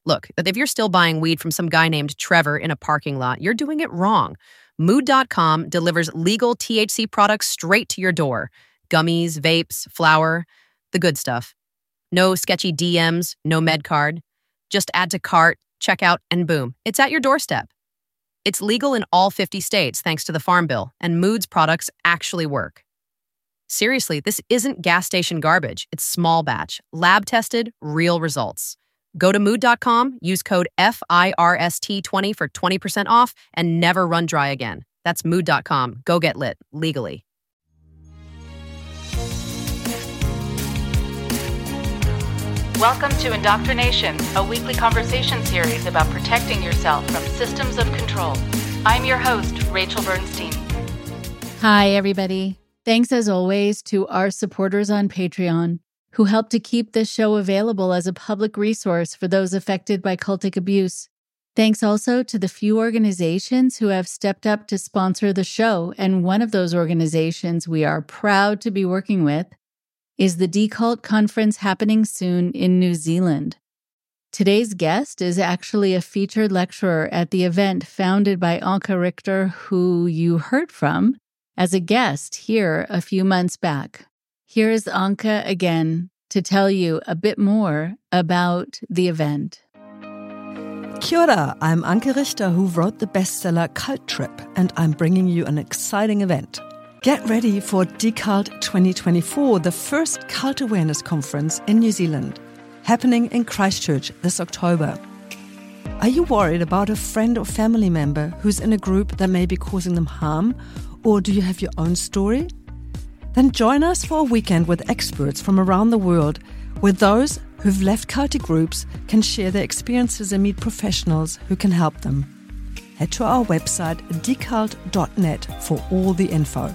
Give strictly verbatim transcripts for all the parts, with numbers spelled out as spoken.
Look, if you're still buying weed from some guy named Trevor in a parking lot, you're doing it wrong. Mood dot com delivers legal T H C products straight to your door. Gummies, vapes, flour, the good stuff. No sketchy D Ms, no med card. Just add to cart, check out, and boom, it's at your doorstep. It's legal in all fifty states thanks to the Farm Bill, and Mood's products actually work. Seriously, this isn't gas station garbage. It's small batch, lab-tested, real results. Go to mood dot com, use code F I R S T twenty for twenty percent off, and never run dry again. That's mood dot com. Go get lit, legally. Welcome to Indoctrination, a weekly conversation series about protecting yourself from systems of control. I'm your host, Rachel Bernstein. Hi, everybody. Thanks as always to our supporters on Patreon, who help to keep this show available as a public resource for those affected by cultic abuse. Thanks also to the few organizations who have stepped up to sponsor the show, and one of those organizations we are proud to be working with is the Decult Conference happening soon in New Zealand. Today's guest is actually a featured lecturer at the event founded by Anke Richter, who you heard from as a guest here a few months back. Here is Anke again to tell you a bit more about the event. Kia ora, I'm Anke Richter, who wrote the bestseller Cult Trip, and I'm bringing you an exciting event. Get ready for Decult twenty twenty-four, the first cult awareness conference in New Zealand, happening in Christchurch this October. Are you worried about a friend or family member who's in a group that may be causing them harm, or do you have your own story? Then join us for a weekend with experts from around the world, where those who've left cultic groups can share their experiences and meet professionals who can help them. Head to our website, decult dot net, for all the info.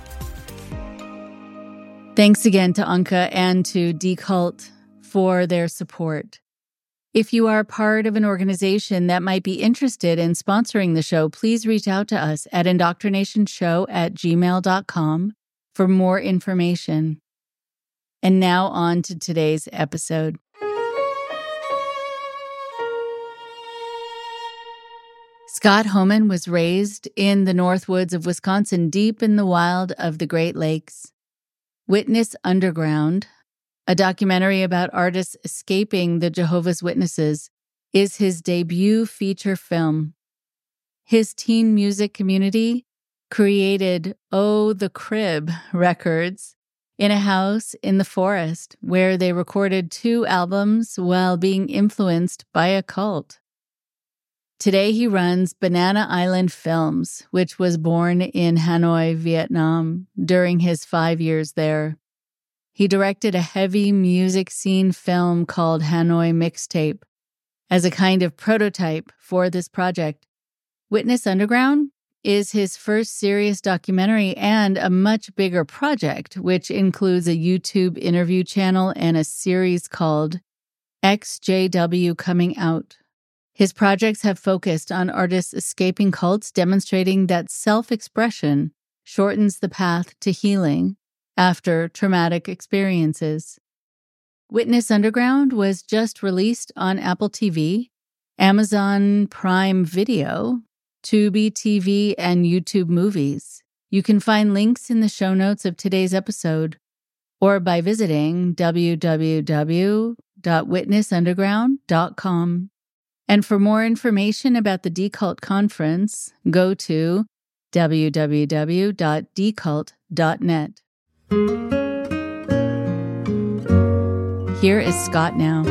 Thanks again to Anke and to Decult for their support. If you are part of an organization that might be interested in sponsoring the show, please reach out to us at indoctrinationshow at gmail dot com for more information. And now on to today's episode. Scott Homan was raised in the Northwoods of Wisconsin, deep in the wild of the Great Lakes. Witness Underground, a documentary about artists escaping the Jehovah's Witnesses, is his debut feature film. His teen music community created Oh the Crib Records in a house in the forest where they recorded two albums while being influenced by a cult. Today he runs Banana Island Films, which was born in Hanoi, Vietnam, during his five years there. He directed a heavy music scene film called Hanoi Mixtape as a kind of prototype for this project. Witness Underground is his first serious documentary and a much bigger project, which includes a YouTube interview channel and a series called X J W Coming Out. His projects have focused on artists escaping cults, demonstrating that self-expression shortens the path to healing after traumatic experiences. Witness Underground was just released on Apple T V, Amazon Prime Video, Tubi T V, and YouTube Movies. You can find links in the show notes of today's episode or by visiting w w w dot witness underground dot com. And for more information about the Decult Conference, go to w w w dot decult dot net. Here is Scott now.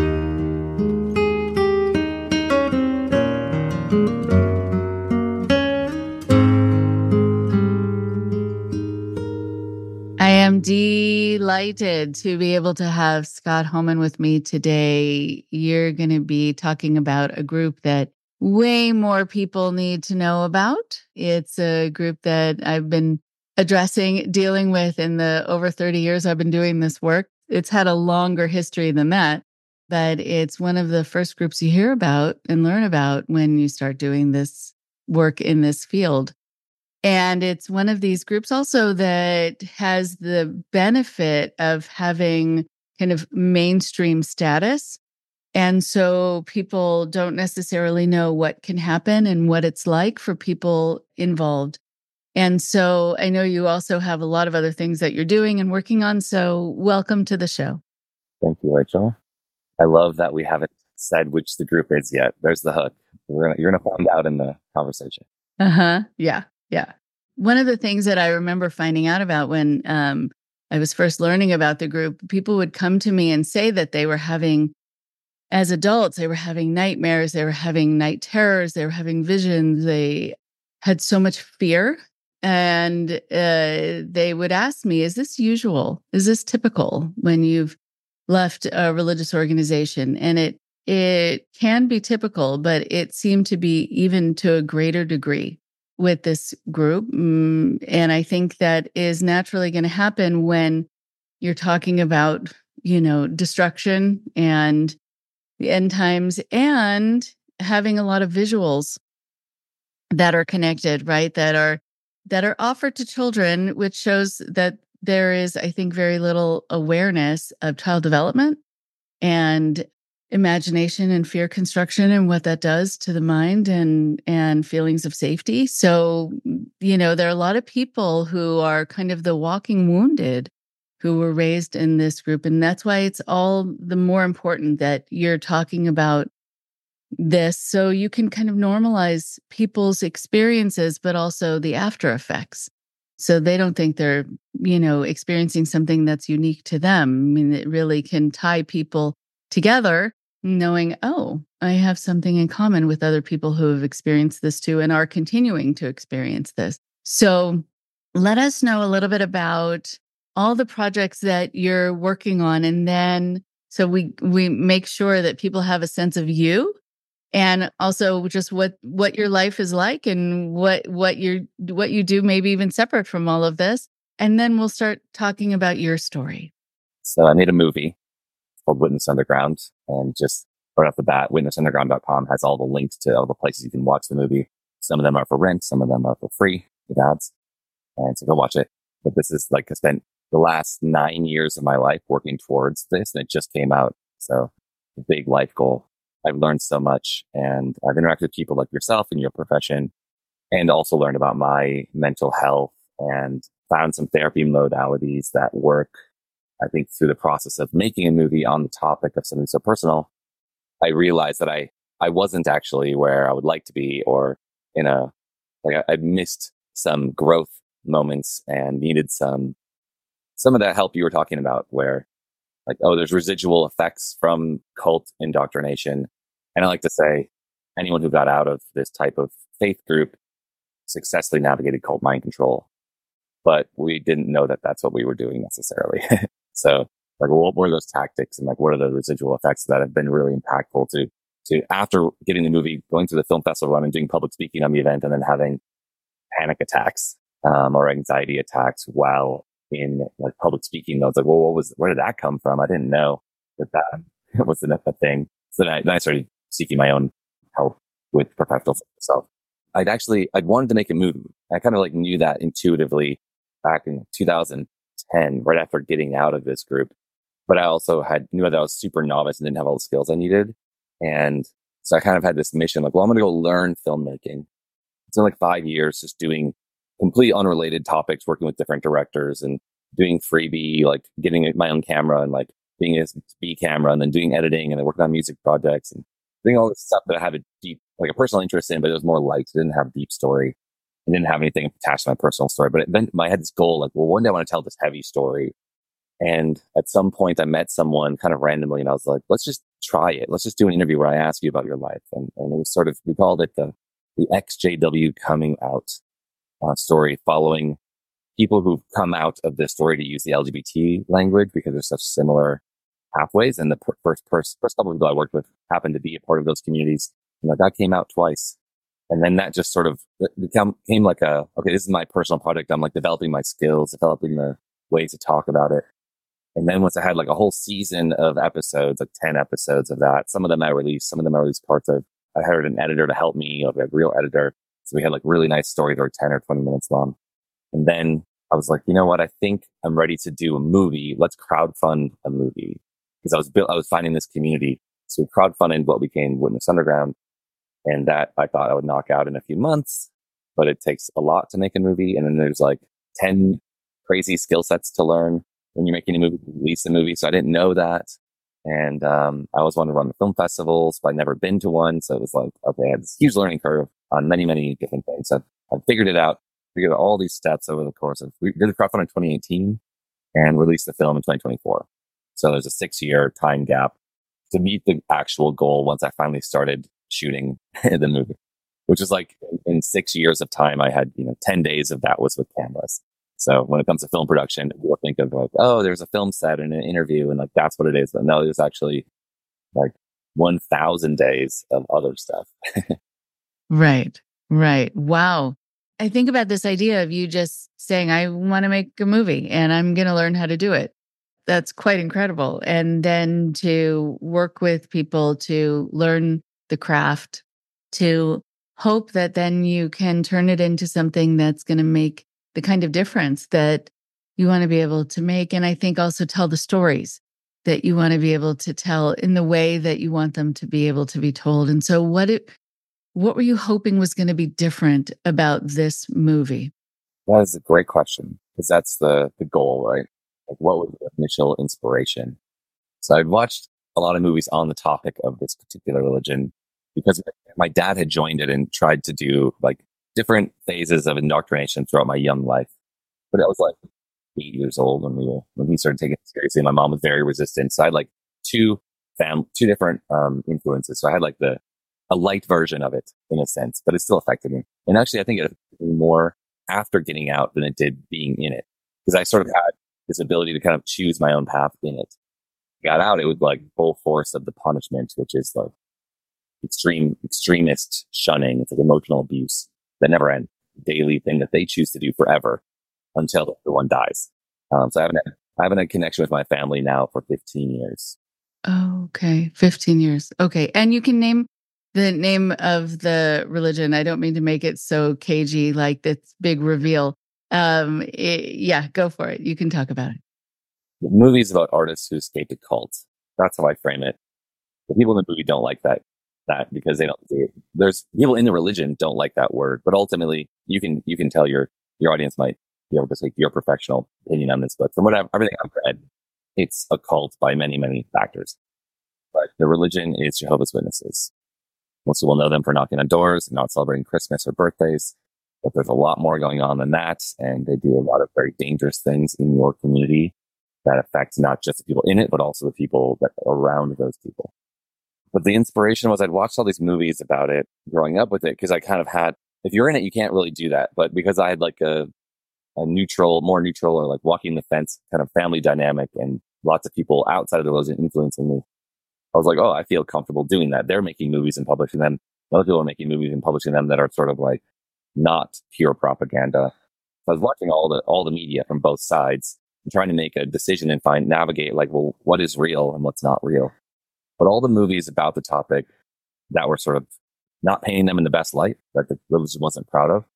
I am delighted to be able to have Scott Homan with me today. You're going to be talking about a group that way more people need to know about. It's a group that I've been addressing, dealing with in the over thirty years I've been doing this work. It's had a longer history than that, but it's one of the first groups you hear about and learn about when you start doing this work in this field. And it's one of these groups also that has the benefit of having kind of mainstream status And so people don't necessarily know what can happen and what it's like for people involved. And so I know you also have a lot of other things that you're doing and working on. So welcome to the show. Thank you, Rachel. I love that we haven't said which the group is yet. There's the hook. We're gonna, you're going to find out in the conversation. Uh-huh. Yeah. Yeah. One of the things that I remember finding out about when um, I was first learning about the group, people would come to me and say that they were having, as adults, they were having nightmares, they were having night terrors, they were having visions, they had so much fear. And uh, they would ask me, is this usual? Is this typical when you've left a religious organization? And it it can be typical, but it seemed to be even to a greater degree with this group. Mm, and I think that is naturally going to happen when you're talking about, you know, destruction and the end times and having a lot of visuals that are connected, right? That are that are offered to children, which shows that there is, I think, very little awareness of child development and imagination and fear construction and what that does to the mind and and feelings of safety. So, you know, there are a lot of people who are kind of the walking wounded who were raised in this group. And that's why it's all the more important that you're talking about this so you can kind of normalize people's experiences, but also the after effects. So they don't think they're, you know, experiencing something that's unique to them. I mean, it really can tie people together knowing, oh, I have something in common with other people who have experienced this too and are continuing to experience this. So let us know a little bit about all the projects that you're working on. And then so we we make sure that people have a sense of you and also just what what your life is like and what what you what you do, maybe even separate from all of this. And then we'll start talking about your story. So I made a movie called Witness Underground, and just right off the bat, witness underground dot com has all the links to all the places you can watch the movie. Some of them are for rent, some of them are for free with ads, and so go watch it. But this is like I spent the last nine years of my life working towards this, and it just came out. So a big life goal. I've learned so much, and I've interacted with people like yourself in your profession, and also learned about my mental health and found some therapy modalities that work. I think through the process of making a movie on the topic of something so personal, I realized that I, I wasn't actually where I would like to be, or in a, like I, I missed some growth moments and needed some, some of that help you were talking about where like, oh, there's residual effects from cult indoctrination. And I like to say anyone who got out of this type of faith group successfully navigated cult mind control. But we didn't know that that's what we were doing necessarily. So like, what were those tactics and like, what are the residual effects that have been really impactful to, to after getting the movie, going through the film festival run and doing public speaking on the event and then having panic attacks, um, or anxiety attacks while in like public speaking. I was like, well, what was, where did that come from? I didn't know that that was a thing. So then I, then I started seeking my own help with professionals myself. I'd actually, I'd wanted to make a movie. I kind of like knew that intuitively back in two thousand ten, right after getting out of this group. But I also had knew that I was super novice and didn't have all the skills I needed. And so I kind of had this mission, like, well, I'm going to go learn filmmaking. It's been like five years just doing complete unrelated topics, working with different directors and doing freebie, like getting my own camera and like being a B camera and then doing editing and then working on music projects and doing all this stuff that I have a deep, like a personal interest in, but it was more light. It didn't have a deep story. I didn't have anything attached to my personal story, but then I had this goal, like, well, one day I want to tell this heavy story. And at some point I met someone kind of randomly and I was like, let's just try it. Let's just do an interview where I ask you about your life. And, and it was sort of, we called it the, the X J W coming out uh, story, following people who've come out of this story to use the L G B T language because there's such similar pathways. And the per- first, first, first couple of people I worked with happened to be a part of those communities. And like, I came out twice. And then that just sort of became, became like a, okay, this is my personal project. I'm like developing my skills, developing the ways to talk about it. And then once I had like a whole season of episodes, like ten episodes of that, some of them I released, some of them I released parts of. I hired an editor to help me, like a real editor. So we had like really nice stories that were ten or twenty minutes long. And then I was like, you know what? I think I'm ready to do a movie. Let's crowdfund a movie. Because I was built, I was finding this community So we crowdfunded what became Witness Underground. And that I thought I would knock out in a few months, but it takes a lot to make a movie. And then there's like ten crazy skill sets to learn when you're making a movie, release a movie. So I didn't know that. And um, I always wanted to run the film festivals, but I'd never been to one. So it was like, okay, I had this huge learning curve on many, many different things. So I figured it out, figured out all these steps over the course of, we did the crowdfunding in twenty eighteen and released the film in twenty twenty-four. So there's a six year time gap to meet the actual goal once I finally started shooting the movie, which is like in six years of time, I had, you know, ten days of that was with cameras. So when it comes to film production, people think of like, oh, there's a film set and an interview and like, that's what it is. But no, there's actually like one thousand days of other stuff. Right, right. Wow. I think about this idea of you just saying, I want to make a movie and I'm going to learn how to do it. That's quite incredible. And then to work with people to learn the craft, to hope that then you can turn it into something that's going to make the kind of difference that you want to be able to make. And I think also tell the stories that you want to be able to tell in the way that you want them to be able to be told. And so what it, what were you hoping was going to be different about this movie? That is a great question, because that's the, the goal, right? Like, what was the initial inspiration? So I'd watched a lot of movies on the topic of this particular religion because my dad had joined it and tried to do like different phases of indoctrination throughout my young life. But I was like eight years old when we were, when he started taking it seriously. My mom was very resistant. So I had like two fam, two different um, influences. So I had like the, a light version of it in a sense, but it still affected me. And actually, I think it affected me more after getting out than it did being in it. Because I sort of had this ability to kind of choose my own path in it. Got out, it was like full force of the punishment, which is like extreme, extremist shunning. It's like emotional abuse that never ends. Daily thing that they choose to do forever until everyone dies. Um, so I haven't, had, I haven't had a connection with my family now for fifteen years. Oh, okay. fifteen years. Okay. And you can name the name of the religion. I don't mean to make it so cagey, like this big reveal. Um, it, yeah, go for it. You can talk about it. The movie is about artists who escaped a cult. That's how I frame it. The people in the movie don't like that, that because they don't, they, there's people in the religion don't like that word, but ultimately you can, you can tell your, your audience might be able to take your professional opinion on this, but from whatever, everything I've read, it's a cult by many, many factors. But the religion is Jehovah's Witnesses. Most people know them for knocking on doors and not celebrating Christmas or birthdays, but there's a lot more going on than that. And they do a lot of very dangerous things in your community that affect not just the people in it, but also the people that are around those people. But the inspiration was I'd watched all these movies about it growing up with it because I kind of had, if you're in it, you can't really do that. But because I had like a, a neutral, more neutral or like walking the fence kind of family dynamic and lots of people outside of the religion influencing me, I was like, oh, I feel comfortable doing that. They're making movies and publishing them. Other people are making movies and publishing them that are sort of like not pure propaganda. So I was watching all the, all the media from both sides, trying to make a decision and find, navigate like, well, what is real and what's not real? But all the movies about the topic that were sort of not painting them in the best light, that the religion wasn't proud of,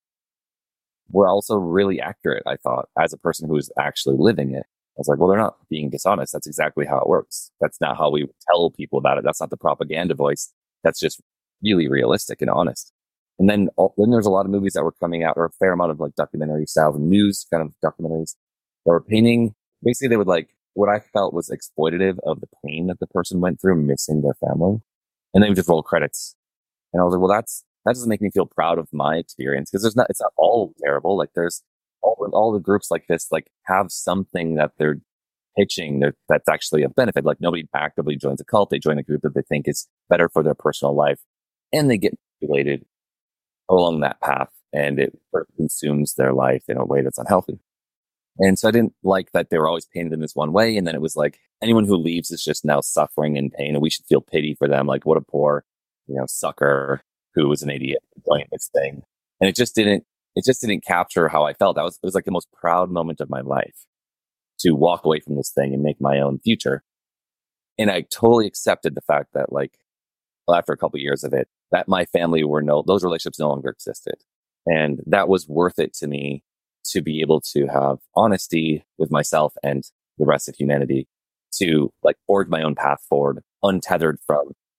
were also really accurate, I thought, as a person who was actually living it. I was like, well, they're not being dishonest. That's exactly how it works. That's not how we tell people about it. That's not the propaganda voice. That's just really realistic and honest. And then, then there's a lot of movies that were coming out, or a fair amount of like documentary style news kind of documentaries that were painting. Basically, they would like what I felt was exploitative of the pain that the person went through missing their family. And they would just roll credits. And I was like, well, that's, that doesn't make me feel proud of my experience because there's not, it's not all terrible. Like there's all, all the groups like this, like have something that they're pitching that, that's actually a benefit. Like nobody actively joins a cult. They join a group that they think is better for their personal life and they get manipulated along that path and it consumes their life in a way that's unhealthy. And so I didn't like that they were always painted in this one way. And then it was like anyone who leaves is just now suffering and pain and we should feel pity for them. Like what a poor, you know, sucker who was an idiot doing this thing. And it just didn't, it just didn't capture how I felt. That was, it was like the most proud moment of my life to walk away from this thing and make my own future. And I totally accepted the fact that like, well, after a couple of years of it, that my family were no, those relationships no longer existed. And that was worth it to me to be able to have honesty with myself and the rest of humanity to like forge my own path forward, untethered from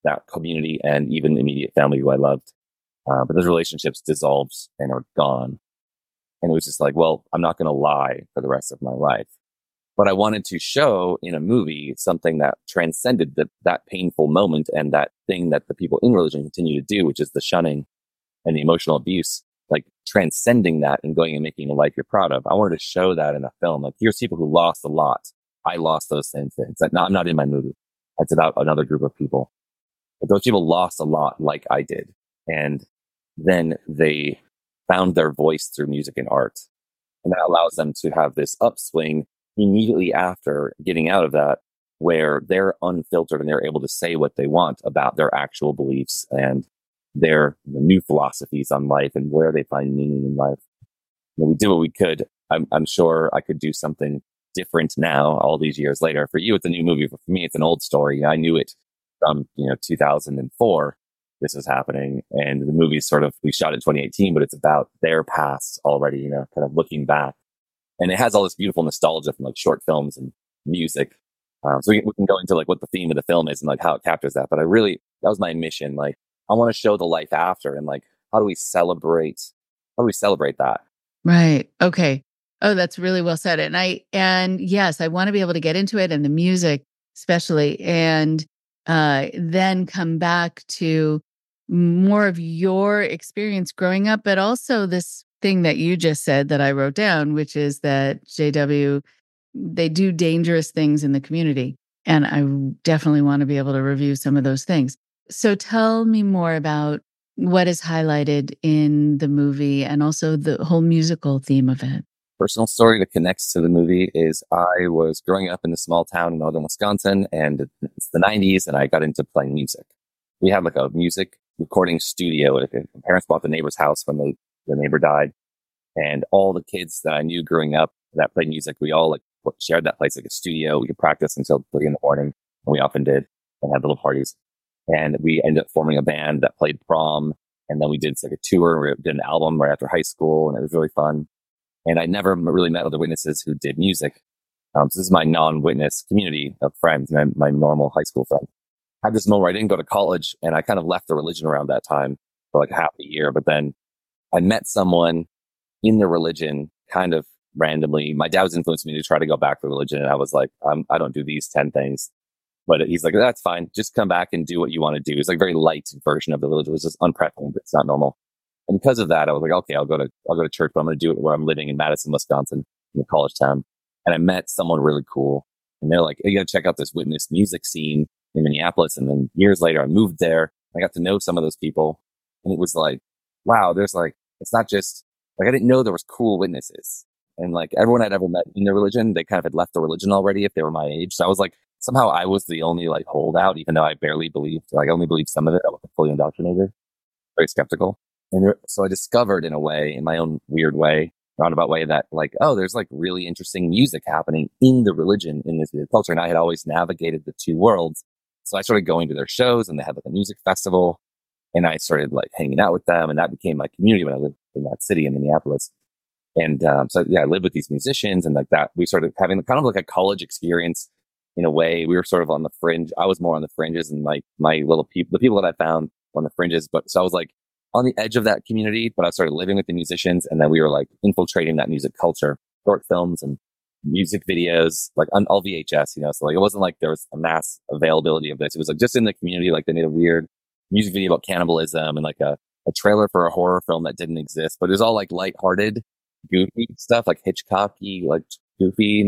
that community and even immediate family who I loved. Uh, but those relationships dissolved and are gone. And it was just like, well, I'm not going to lie for the rest of my life. But I wanted to show in a movie something that transcended the, that painful moment and that thing that the people in religion continue to do, which is the shunning and the emotional abuse, like transcending that and going and making a life you're proud of. I wanted to show that in a film. Like, here's people who lost a lot. I lost those same things. Like, no, I'm not in my movie. It's about another group of people. But those people lost a lot like I did. And then they found their voice through music and art. And that allows them to have this upswing immediately after getting out of that, where they're unfiltered and they're able to say what they want about their actual beliefs and their new philosophies on life and where they find meaning in life. You know, we did what we could. I'm, I'm sure I could do something different now, all these years later. For you, it's a new movie. For me, it's an old story. I knew it from, you know, two thousand four. This was happening, and the movie sort of, we shot in twenty eighteen, but it's about their past already, you know, kind of looking back. And it has all this beautiful nostalgia from like short films and music. Um, so we, we can go into like what the theme of the film is and like how it captures that. But I really, that was my mission. Like, I want to show the life after, and like, how do we celebrate? How do we celebrate that? Right. Okay. Oh, that's really well said. And I, and yes, I want to be able to get into it, and the music especially, and uh, then come back to more of your experience growing up, but also this thing that you just said that I wrote down, which is that J W, they do dangerous things in the community. And I definitely want to be able to review some of those things. So tell me more about what is highlighted in the movie and also the whole musical theme of it. Personal story that connects to the movie is I was growing up in a small town in northern Wisconsin, and it's the nineties, and I got into playing music. We had like a music recording studio. My parents bought the neighbor's house when the, the neighbor died. And all the kids that I knew growing up that played music, we all like shared that place like a studio. We could practice until three in the morning, and we often did, and had little parties. And we ended up forming a band that played prom. And then we did like a tour. We did an album right after high school, and it was really fun. And I never really met other witnesses who did music. Um, so this is my non-witness community of friends, my, my normal high school friends. I had this moment where I didn't go to college, and I kind of left the religion around that time for like half a year. But then I met someone in the religion kind of randomly. My dad was influencing me to try to go back to religion. And I was like, I'm, I don't do these ten things. But he's like, that's fine. Just come back and do what you want to do. It's like a very light version of the religion. It was just unprecedented. It's not normal. And because of that, I was like, okay, I'll go to, I'll go to church, but I'm going to do it where I'm living in Madison, Wisconsin, in a college town. And I met someone really cool. And they're like, hey, you got to check out this witness music scene in Minneapolis. And then years later, I moved there. I got to know some of those people. And it was like, wow, there's like, it's not just like, I didn't know there was cool witnesses. And like everyone I'd ever met in their religion, they kind of had left the religion already if they were my age. So I was like, somehow I was the only like holdout, even though I barely believed, like I only believed some of it. I wasn't fully indoctrinated, very skeptical. And there, so I discovered in a way, in my own weird way, roundabout way, that like, oh, there's like really interesting music happening in the religion, in this culture. And I had always navigated the two worlds. So I started going to their shows, and they had like a music festival, and I started like hanging out with them, and that became my community when I lived in that city in Minneapolis. And um, so yeah, I lived with these musicians, and like that, we started having kind of like a college experience in a way. We were sort of on the fringe. I was more on the fringes, and like my little people, the people that I found on the fringes. But so I was like on the edge of that community, but I started living with the musicians, and then we were like infiltrating that music culture, short films and music videos, like on all V H S, you know. So like it wasn't like there was a mass availability of this. It was like just in the community, like they made a weird music video about cannibalism and like a, a trailer for a horror film that didn't exist, but it was all like lighthearted, goofy stuff, like Hitchcocky, like goofy.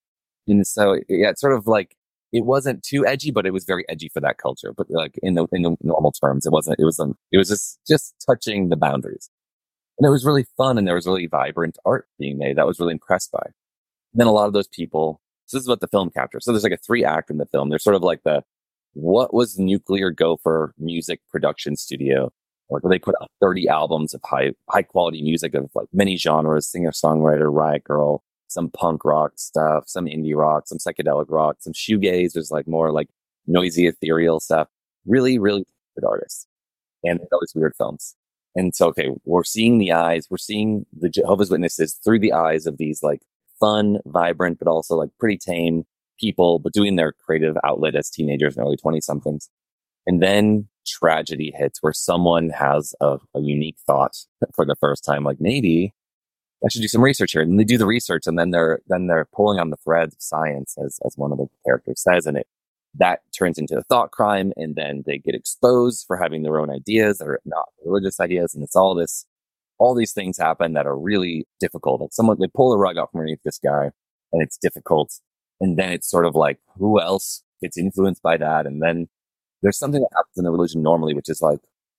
And so yeah, it's sort of like, it wasn't too edgy, but it was very edgy for that culture. But like in the, in the normal terms, it wasn't, it was, um, it was just, just touching the boundaries. And it was really fun. And there was really vibrant art being made that I was really impressed by. And then a lot of those people, so this is what the film captures. So there's like a three act in the film. There's sort of like the, what was Nuclear Gopher music production studio? Like where they put out thirty albums of high, high quality music of like many genres, singer songwriter, Riot Grrrl, some punk rock stuff, some indie rock, some psychedelic rock, some shoegaze. There's like more like noisy, ethereal stuff. Really, really good artists. And all these weird films. And so, okay, we're seeing the eyes, we're seeing the Jehovah's Witnesses through the eyes of these like fun, vibrant, but also like pretty tame people, but doing their creative outlet as teenagers and early twenty somethings. And then tragedy hits where someone has a, a unique thought for the first time, like maybe I should do some research here. And they do the research, and then they're then they're pulling on the threads of science, as as one of the characters says, and it that turns into a thought crime, and then they get exposed for having their own ideas that are not religious ideas, and it's all this, all these things happen that are really difficult. Like someone they pull the rug out from underneath this guy, and it's difficult, and then it's sort of like who else gets influenced by that, and then there's something that happens in the religion normally, which is like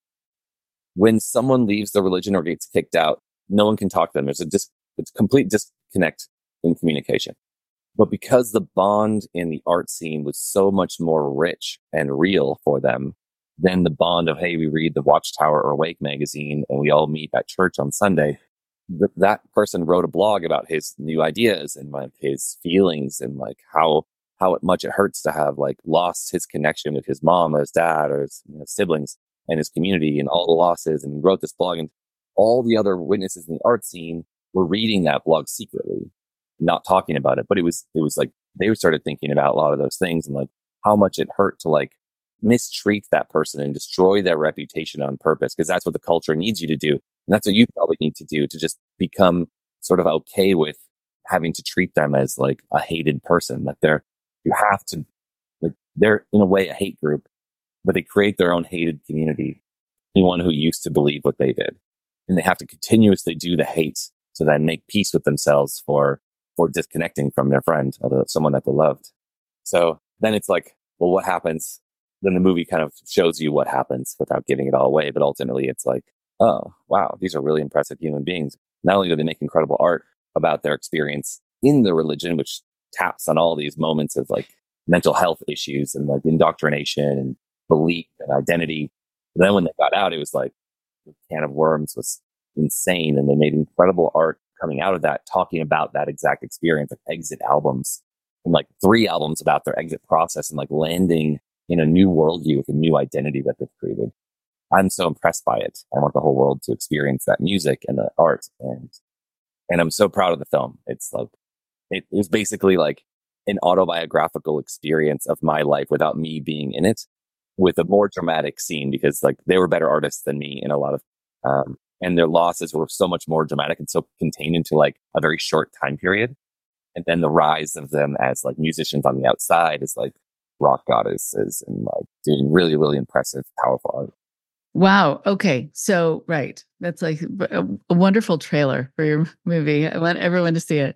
when someone leaves the religion or gets kicked out, no one can talk to them. There's a dis- it's complete disconnect in communication. But because the bond in the art scene was so much more rich and real for them than the bond of, hey, we read the Watchtower or Awake magazine and we all meet at church on Sunday, th- that person wrote a blog about his new ideas and like his feelings and like how how much it hurts to have like lost his connection with his mom or his dad or his, you know, siblings and his community and all the losses. And he wrote this blog, and all the other witnesses in the art scene were reading that blog secretly, not talking about it. But it was, it was like, they started thinking about a lot of those things and like how much it hurt to like mistreat that person and destroy their reputation on purpose. Cause that's what the culture needs you to do. And that's what you probably need to do to just become sort of okay with having to treat them as like a hated person, that they're, you have to, like, they're in a way a hate group, but they create their own hated community. Anyone who used to believe what they did. And they have to continuously do the hate to then make peace with themselves for, for disconnecting from their friend or someone that they loved. So then it's like, well, what happens? Then the movie kind of shows you what happens without giving it all away. But ultimately it's like, oh, wow, these are really impressive human beings. Not only do they make incredible art about their experience in the religion, which taps on all these moments of like mental health issues and like indoctrination and belief and identity. But then when they got out, it was like the can of worms was insane. And they made incredible art coming out of that, talking about that exact experience, like exit albums and like three albums about their exit process and like landing in a new worldview with a new identity that they've created. I'm so impressed by it. I want the whole world to experience that music and the art. And, and I'm so proud of the film. It's like, it was basically like an autobiographical experience of my life without me being in it, with a more dramatic scene, because like they were better artists than me in a lot of, um, and their losses were so much more dramatic and so contained into like a very short time period. And then the rise of them as like musicians on the outside as like rock goddesses and like doing really, really impressive, powerful art. Wow. Okay. So, right. That's like a, a wonderful trailer for your movie. I want everyone to see it.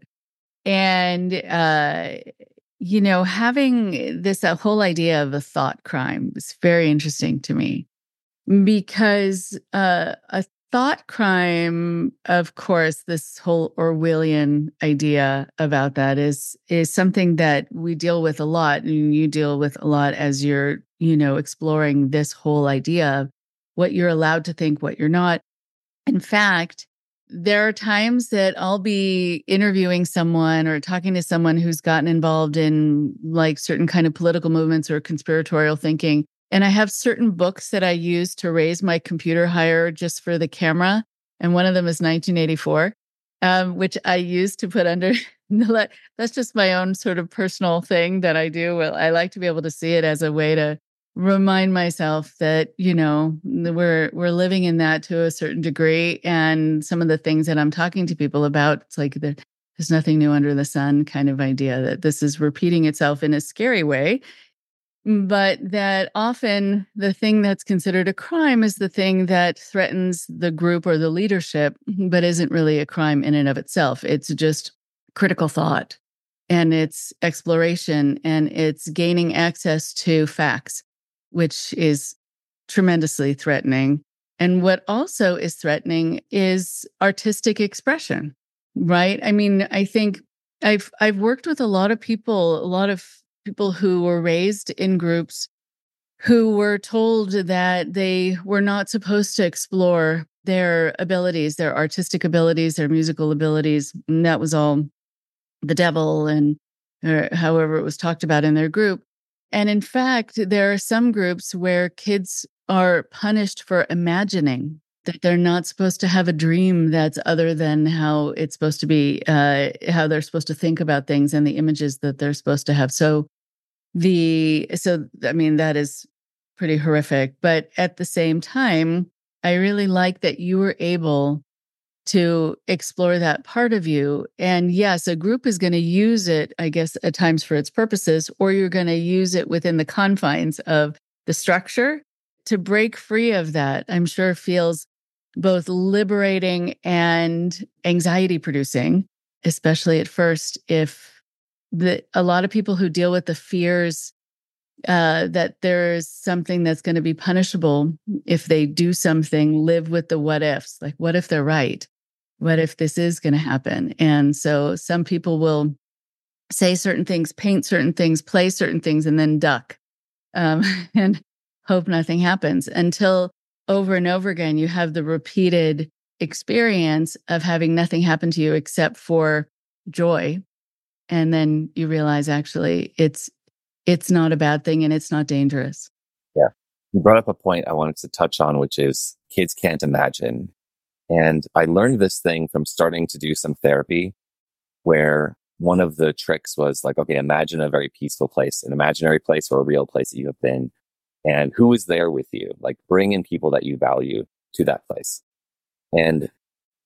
And, uh, you know, having this a whole idea of a thought crime is very interesting to me, because uh, a thought crime, of course, this whole Orwellian idea about that is is something that we deal with a lot, and you deal with a lot as you're, you know, exploring this whole idea of what you're allowed to think, what you're not. In fact, there are times that I'll be interviewing someone or talking to someone who's gotten involved in like certain kind of political movements or conspiratorial thinking. And I have certain books that I use to raise my computer higher just for the camera. And one of them is nineteen eighty-four, um, which I use to put under. That's just my own sort of personal thing that I do. Well, I like to be able to see it as a way to remind myself that, you know, we're we're living in that to a certain degree. And some of the things that I'm talking to people about, it's like the, there's nothing new under the sun kind of idea, that this is repeating itself in a scary way. But that often the thing that's considered a crime is the thing that threatens the group or the leadership, but isn't really a crime in and of itself. It's just critical thought, and it's exploration, and it's gaining access to facts, which is tremendously threatening. And what also is threatening is artistic expression, right? I mean, I think I've I've worked with a lot of people, a lot of people who were raised in groups who were told that they were not supposed to explore their abilities, their artistic abilities, their musical abilities. And that was all the devil, and or however it was talked about in their group. And in fact, there are some groups where kids are punished for imagining, that they're not supposed to have a dream that's other than how it's supposed to be, uh, how they're supposed to think about things and the images that they're supposed to have. So the, so, I mean, that is pretty horrific. But at the same time, I really like that you were able to explore that part of you. And yes, a group is going to use it, I guess, at times for its purposes, or you're going to use it within the confines of the structure. To break free of that, I'm sure feels both liberating and anxiety producing, especially at first, if the a lot of people who deal with the fears uh, that there's something that's going to be punishable if they do something, live with the what ifs. Like, what if they're right? What if this is going to happen? And so some people will say certain things, paint certain things, play certain things, and then duck um, and hope nothing happens until over and over again, you have the repeated experience of having nothing happen to you except for joy. And then you realize actually it's it's not a bad thing and it's not dangerous. Yeah. You brought up a point I wanted to touch on, which is kids can't imagine. And I learned this thing from starting to do some therapy where one of the tricks was like, okay, imagine a very peaceful place, an imaginary place or a real place that you have been. And who is there with you? Like, bring in people that you value to that place. And it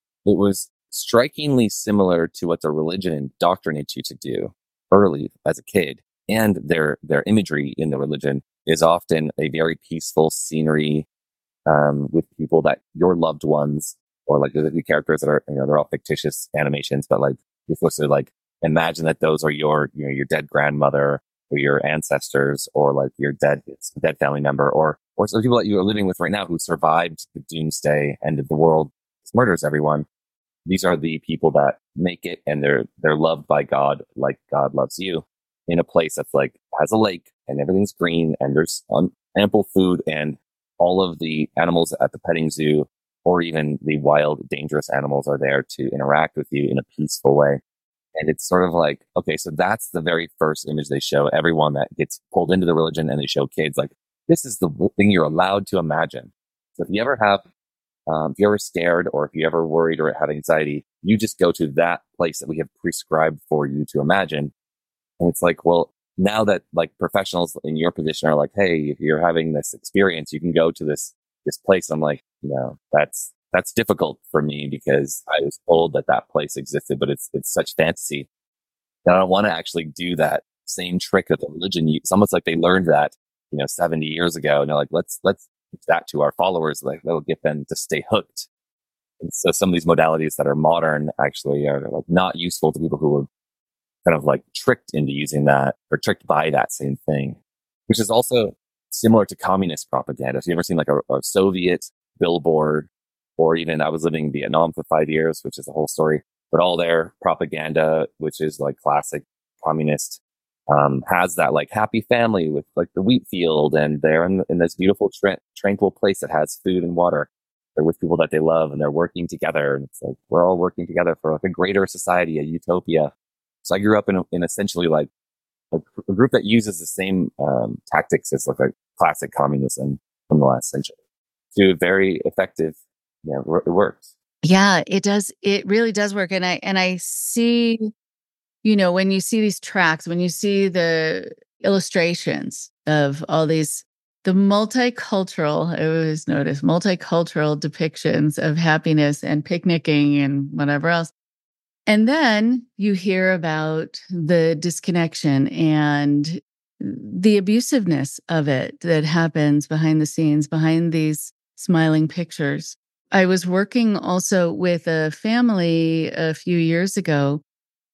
was strikingly similar to what the religion indoctrinates you to do early as a kid. And their, their imagery in the religion is often a very peaceful scenery, um, with people that your loved ones, or like the, the characters that are, you know, they're all fictitious animations, but like you're supposed to like imagine that those are your, you know, your dead grandmother or your ancestors or like your dead, dead family member or, or some people that you are living with right now who survived the doomsday end of the world, murders everyone. These are the people that make it and they're, they're loved by God like God loves you in a place that's like has a lake and everything's green and there's um, ample food and all of the animals at the petting zoo or even the wild, dangerous animals are there to interact with you in a peaceful way. And it's sort of like, okay, so that's the very first image they show everyone that gets pulled into the religion, and they show kids like, this is the thing you're allowed to imagine. So if you ever have, um, if you're ever scared or if you ever worried or have anxiety, you just go to that place that we have prescribed for you to imagine. And it's like, well, now that like professionals in your position are like, hey, if you're having this experience, you can go to this, this place. I'm like, you know, that's, that's difficult for me because I was told that that place existed, but it's, it's such fantasy that I don't want to actually do that same trick that the religion used. It's almost like they learned that, you know, seventy years ago. And they're like, let's, let's teach that to our followers. Like that'll get them to stay hooked. And so some of these modalities that are modern actually are like not useful to people who were kind of like tricked into using that or tricked by that same thing, which is also similar to communist propaganda. If you've ever seen like a, a Soviet billboard, or even I was living in Vietnam for five years, which is a whole story, but all their propaganda, which is like classic communist, um, has that like happy family with like the wheat field and they're in, in this beautiful tra- tranquil place that has food and water. They're with people that they love and they're working together. And it's like, we're all working together for like a greater society, a utopia. So I grew up in, in essentially like a, a group that uses the same, um, tactics as like a classic communism from the last century to very effective. Yeah, it works. Yeah, it does. It really does work. And I, and I see, you know, when you see these tracks, when you see the illustrations of all these, the multicultural, I always notice multicultural depictions of happiness and picnicking and whatever else. And then you hear about the disconnection and the abusiveness of it that happens behind the scenes, behind these smiling pictures. I was working also with a family a few years ago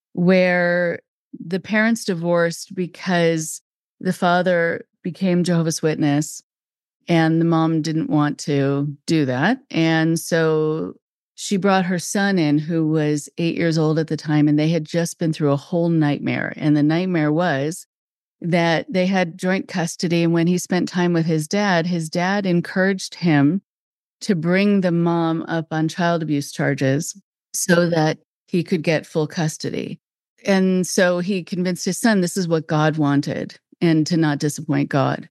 where the parents divorced because the father became Jehovah's Witness and the mom didn't want to do that. And so she brought her son in, who was eight years old at the time, and they had just been through a whole nightmare. And the nightmare was that they had joint custody. And when he spent time with his dad, his dad encouraged him to bring the mom up on child abuse charges so that he could get full custody. And so he convinced his son this is what God wanted and to not disappoint God.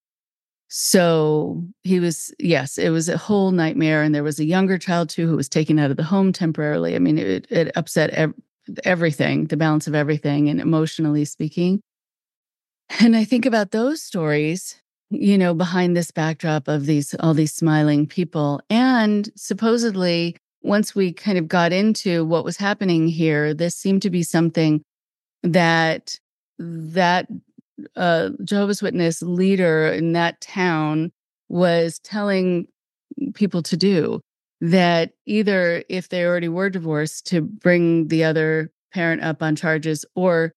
So he was, yes, it was a whole nightmare. And there was a younger child too who was taken out of the home temporarily. I mean, it, it upset ev- everything, the balance of everything, and emotionally speaking. And I think about those stories you know, behind this backdrop of these, all these smiling people. And supposedly, once we kind of got into what was happening here, this seemed to be something that that uh, Jehovah's Witness leader in that town was telling people to do. That either if they already were divorced, to bring the other parent up on charges, or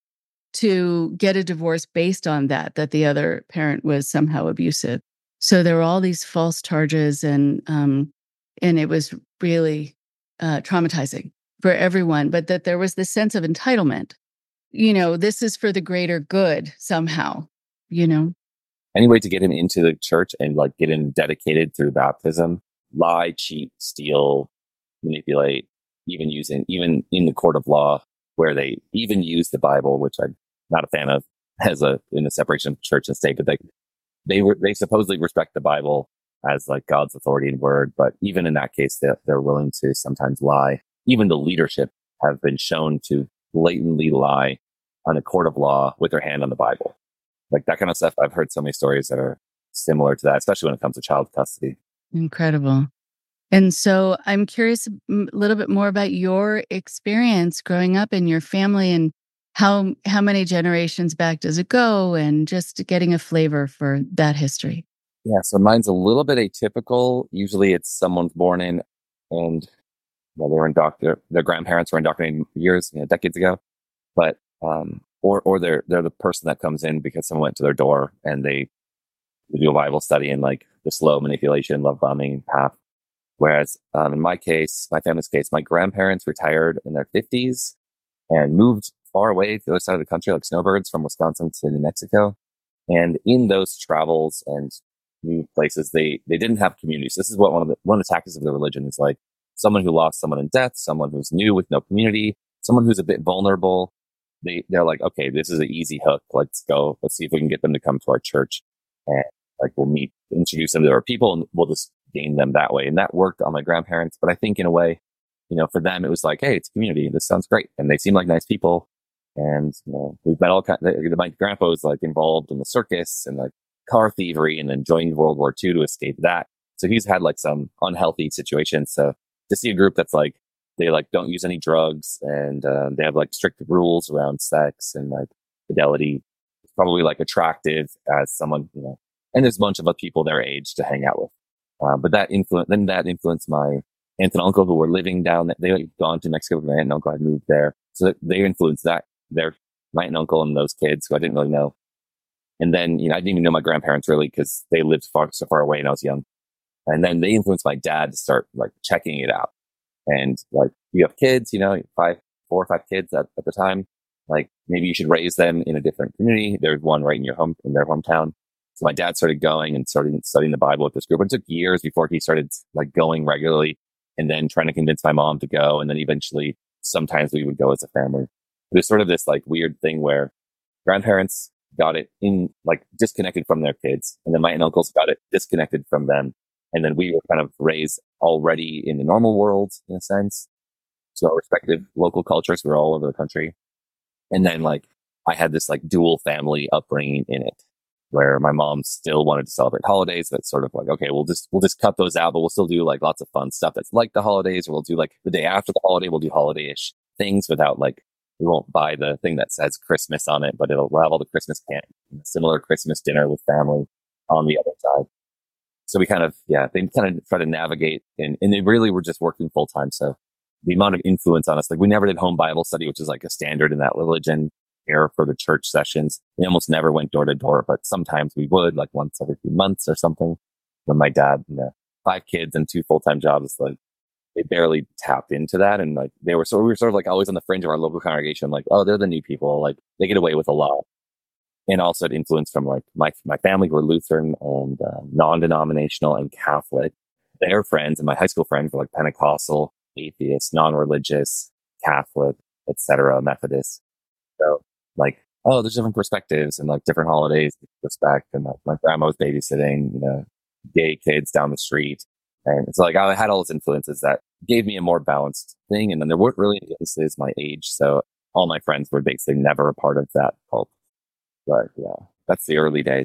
to get a divorce based on that, that the other parent was somehow abusive. So there were all these false charges, and um, and it was really uh, traumatizing for everyone. But that there was this sense of entitlement. You know, this is for the greater good somehow. You know, Any way to get him into the church and like get him dedicated through baptism, lie, cheat, steal, manipulate, even using, even in the court of law, where they even use the Bible, which I'm not a fan of as a, in the separation of church and state, but they, they were, they supposedly respect the Bible as like God's authority and word. But even in that case, they're, they're willing to sometimes lie. Even the leadership have been shown to blatantly lie on a court of law with their hand on the Bible. Like that kind of stuff. I've heard so many stories that are similar to that, especially when it comes to child custody. incredible. And so I'm curious a little bit more about your experience growing up in your family, and how how many generations back does it go, and just getting a flavor for that history. Yeah, so mine's a little bit atypical. Usually it's someone's born in and well, they were indoctrinated, their grandparents were indoctrinated years, you know, decades ago. But um or or they're they're the person that comes in because someone went to their door and they, they do a Bible study and like the slow manipulation, love bombing path. Whereas um, in my case, my family's case, my grandparents retired in their fifties and moved far away to the other side of the country, like snowbirds, from Wisconsin to New Mexico. And in those travels and new places, they they didn't have communities. This is what one of the one of the tactics of the religion is, like someone who lost someone in death, someone who's new with no community, someone who's a bit vulnerable. They they're like, okay, this is an easy hook. Let's go. Let's see if we can get them to come to our church, and like we'll meet, introduce them to our people, and we'll just gain them that way. And that worked on my grandparents. But I think in a way, you know, for them, it was like, hey, it's community. This sounds great. And they seem like nice people. And, you know, we've met all kinds of, my grandpa was like involved in the circus and like car thievery, and then joined World War Two to escape that. So he's had like some unhealthy situations. So to see a group that's like, they like don't use any drugs, and uh, they have like strict rules around sex and like fidelity, it's probably like attractive as someone, you know, and there's a bunch of other people their age to hang out with. Uh, but that influence, then that influenced my aunt and uncle who were living down there. They had gone to Mexico. My aunt and uncle had moved there. So they influenced that, their, my aunt and uncle and those kids who I didn't really know. And then, you know, I didn't even know my grandparents really because they lived far, so far away and I was young. And then they influenced my dad to start like checking it out. And like, you have kids, you know, five, four or five kids at, at the time. Like maybe you should raise them in a different community. There's one right in your home, in their hometown. So my dad started going and started studying the Bible with this group. It took years before he started like going regularly, and then trying to convince my mom to go. And then eventually sometimes we would go as a family. It was sort of this like weird thing where grandparents got it in like disconnected from their kids. And then my aunt and uncles got it disconnected from them. And then we were kind of raised already in the normal world in a sense. So our respective local cultures were all over the country. And then like I had this like dual family upbringing in it, where my mom still wanted to celebrate holidays, but sort of like, okay, we'll just, we'll just cut those out, but we'll still do like lots of fun stuff that's like the holidays, or we'll do like the day after the holiday, we'll do holiday-ish things without like, we won't buy the thing that says Christmas on it, but it'll have all the Christmas candy, similar Christmas dinner with family on the other side. So we kind of, yeah, they kind of try to navigate, and, and they really were just working full time. So the amount of influence on us, like we never did home Bible study, which is like a standard in that religion here for the church sessions. We almost never went door to door, but sometimes we would, like once every few months or something. When my dad, you know, five kids and two full-time jobs, like they barely tapped into that. And like they were, so we were sort of like always on the fringe of our local congregation, like, oh, they're the new people, like they get away with a lot. And also it influenced from like my, my family were Lutheran and uh, non-denominational and Catholic. Their friends and my high school friends were like Pentecostal, atheist, non-religious, Catholic, et cetera, Methodist. So like, oh, there's different perspectives and like different holidays, respect. And like my grandma was babysitting, you know, gay kids down the street. And it's like, I had all those influences that gave me a more balanced thing. And then there weren't really influences my age. So all my friends were basically never a part of that cult. But yeah, that's the early days.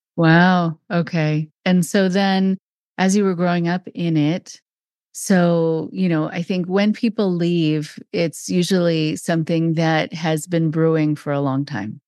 Wow. Okay. And so then as you were growing up in it, so, you know, I think when people leave, it's usually something that has been brewing for a long time.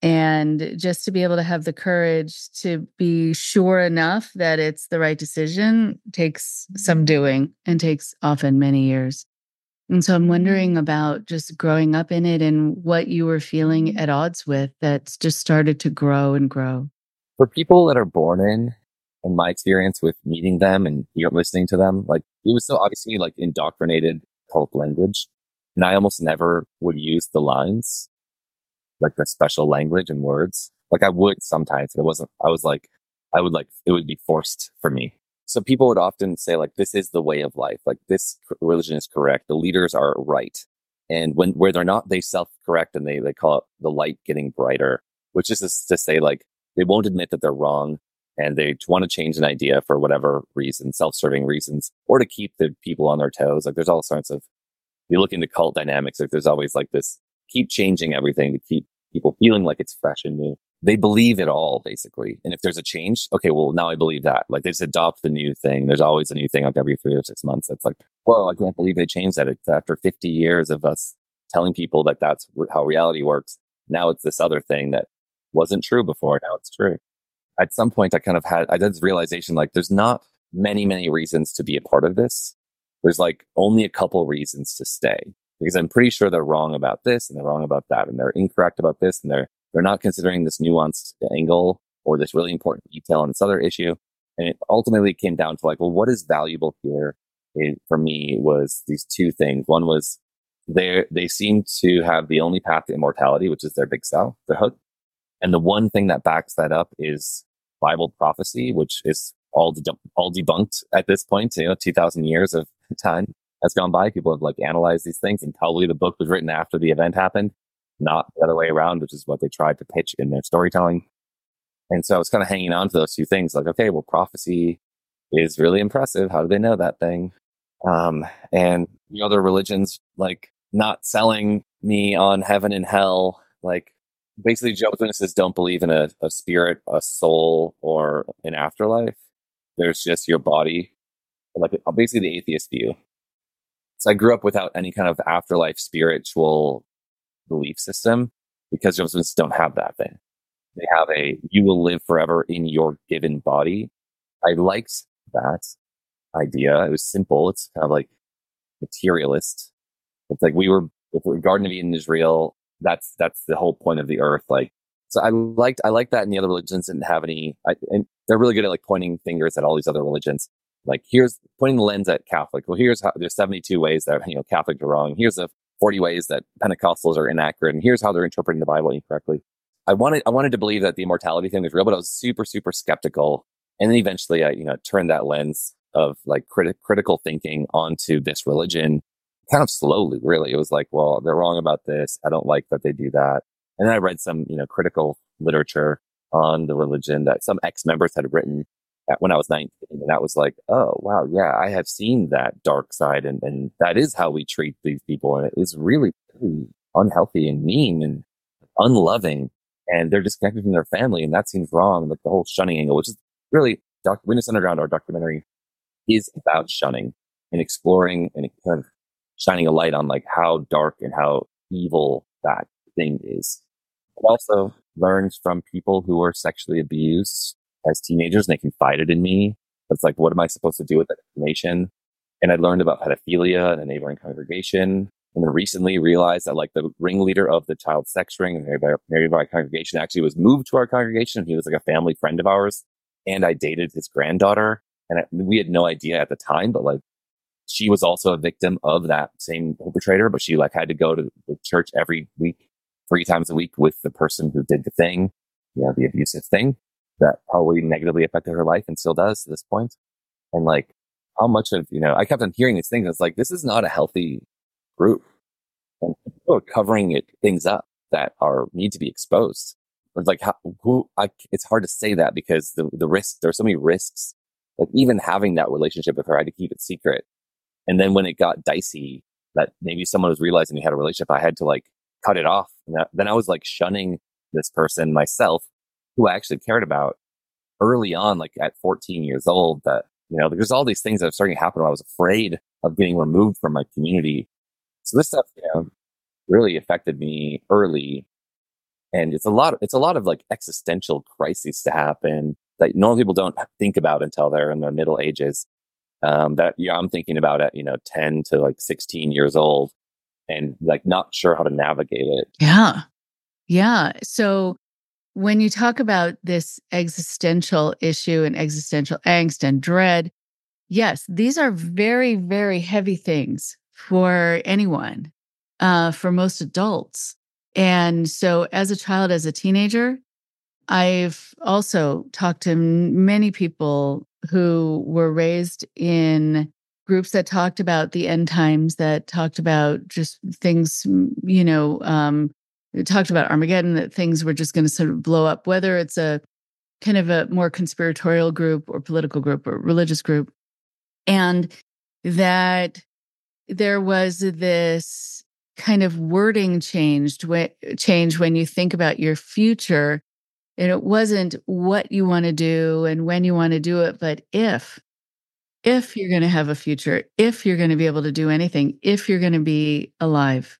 And just to be able to have the courage to be sure enough that it's the right decision takes some doing and takes often many years. And so I'm wondering about just growing up in it and what you were feeling at odds with that's just started to grow and grow. For people that are born in, in my experience with meeting them and you know, listening to them, like it was so obviously like indoctrinated cult language. And I almost never would use the lines, like the special language and words. Like I would sometimes, but it wasn't, I was like, I would like, it would be forced for me. So people would often say like, this is the way of life. Like this religion is correct. The leaders are right. And when, where they're not, they self-correct and they, they call it the light getting brighter, which is to say like, they won't admit that they're wrong and they want to change an idea for whatever reason, self-serving reasons, or to keep the people on their toes. Like there's all sorts of, you look into cult dynamics, like there's always like this, keep changing everything to keep people feeling like it's fresh and new. They believe it all basically. And if there's a change, okay, well now I believe that. Like they just adopt the new thing. There's always a new thing like every three or six months. It's like, whoa, I can't believe they changed that. It's after fifty years of us telling people that that's how reality works. Now it's this other thing that wasn't true before. Now it's true. At some point, I kind of had, I had this realization, like there's not many, many reasons to be a part of this. There's like only a couple reasons to stay because I'm pretty sure they're wrong about this and they're wrong about that. And they're incorrect about this. And they're, they're not considering this nuanced angle or this really important detail on this other issue. And it ultimately came down to like, well, what is valuable here? It, for me was these two things. One was they they seem to have the only path to immortality, which is their big cell, their hood. And the one thing that backs that up is Bible prophecy, which is all de- all debunked at this point. You know, two thousand years of time has gone by. People have like analyzed these things, and probably the book was written after the event happened, not the other way around, which is what they tried to pitch in their storytelling. And so I was kind of hanging on to those two things. Like, okay, well, prophecy is really impressive. How do they know that thing? Um, and the other religions, like not selling me on heaven and hell, like. Basically, Jehovah's Witnesses don't believe in a, a spirit, a soul, or an afterlife. There's just your body, like basically the atheist view. So I grew up without any kind of afterlife spiritual belief system because Jehovah's Witnesses don't have that thing. They have a, you will live forever in your given body. I liked that idea. It was simple. It's kind of like materialist. It's like we were, if we were Garden of Eden, Israel. That's that's the whole point of the earth. Like, so I liked I liked that, and the other religions didn't have any. I, and they're really good at like pointing fingers at all these other religions. Like, here's pointing the lens at Catholic. Well, here's how there's seventy-two ways that you know Catholics are wrong. Here's the forty ways that Pentecostals are inaccurate, and here's how they're interpreting the Bible incorrectly. I wanted I wanted to believe that the immortality thing was real, but I was super super skeptical. And then eventually, I you know turned that lens of like criti- critical thinking onto this religion. Kind of slowly, really. It was like, well, they're wrong about this. I don't like that they do that. And then I read some, you know, critical literature on the religion that some ex-members had written at, when I was nineteen. And that was like, oh, wow, yeah, I have seen that dark side. And, and that is how we treat these people. And it is really, really unhealthy and mean and unloving. And they're disconnected from their family. And that seems wrong. Like the whole shunning angle, which is really, Doc- Witness Underground, our documentary, is about shunning and exploring and kind of shining a light on like how dark and how evil that thing is. I also learned from people who were sexually abused as teenagers and they confided in me. It's like, what am I supposed to do with that information? And I learned about pedophilia in a neighboring congregation. And then recently realized that like the ringleader of the child sex ring in a nearby congregation actually was moved to our congregation. He was like a family friend of ours. And I dated his granddaughter. And I, we had no idea at the time, but like, she was also a victim of that same perpetrator, but she like had to go to the church every week, three times a week with the person who did the thing, you know, the abusive thing that probably negatively affected her life and still does to this point. And like how much of, you know, I kept on hearing these things. It's like, this is not a healthy group and people are covering it, things up that are, need to be exposed. It's like, how, who, I, it's hard to say that because the, the risks, there are so many risks, like even having that relationship with her, I had to keep it secret. And then when it got dicey, that maybe someone was realizing we had a relationship, I had to like cut it off. And that, then I was like shunning this person myself who I actually cared about. early on, like at fourteen years old, that, you know, there's all these things that are starting to happen where I was afraid of getting removed from my community. So this stuff, you know, really affected me early. And it's a lot, it's a lot of like existential crises to happen that normal people don't think about until they're in their middle ages. Um, that, yeah, I'm thinking about at, you know, ten to like sixteen years old and like not sure how to navigate it. Yeah. Yeah. So when you talk about this existential issue and existential angst and dread, yes, these are very, very heavy things for anyone, uh, for most adults. And so as a child, as a teenager, I've also talked to m- many people who were raised in groups that talked about the end times, that talked about just things, you know, um, it talked about Armageddon, that things were just going to sort of blow up, whether it's a kind of a more conspiratorial group or political group or religious group. And that there was this kind of wording changed when, change when you think about your future. And it wasn't what you want to do and when you want to do it, but if, if you're going to have a future, if you're going to be able to do anything, if you're going to be alive.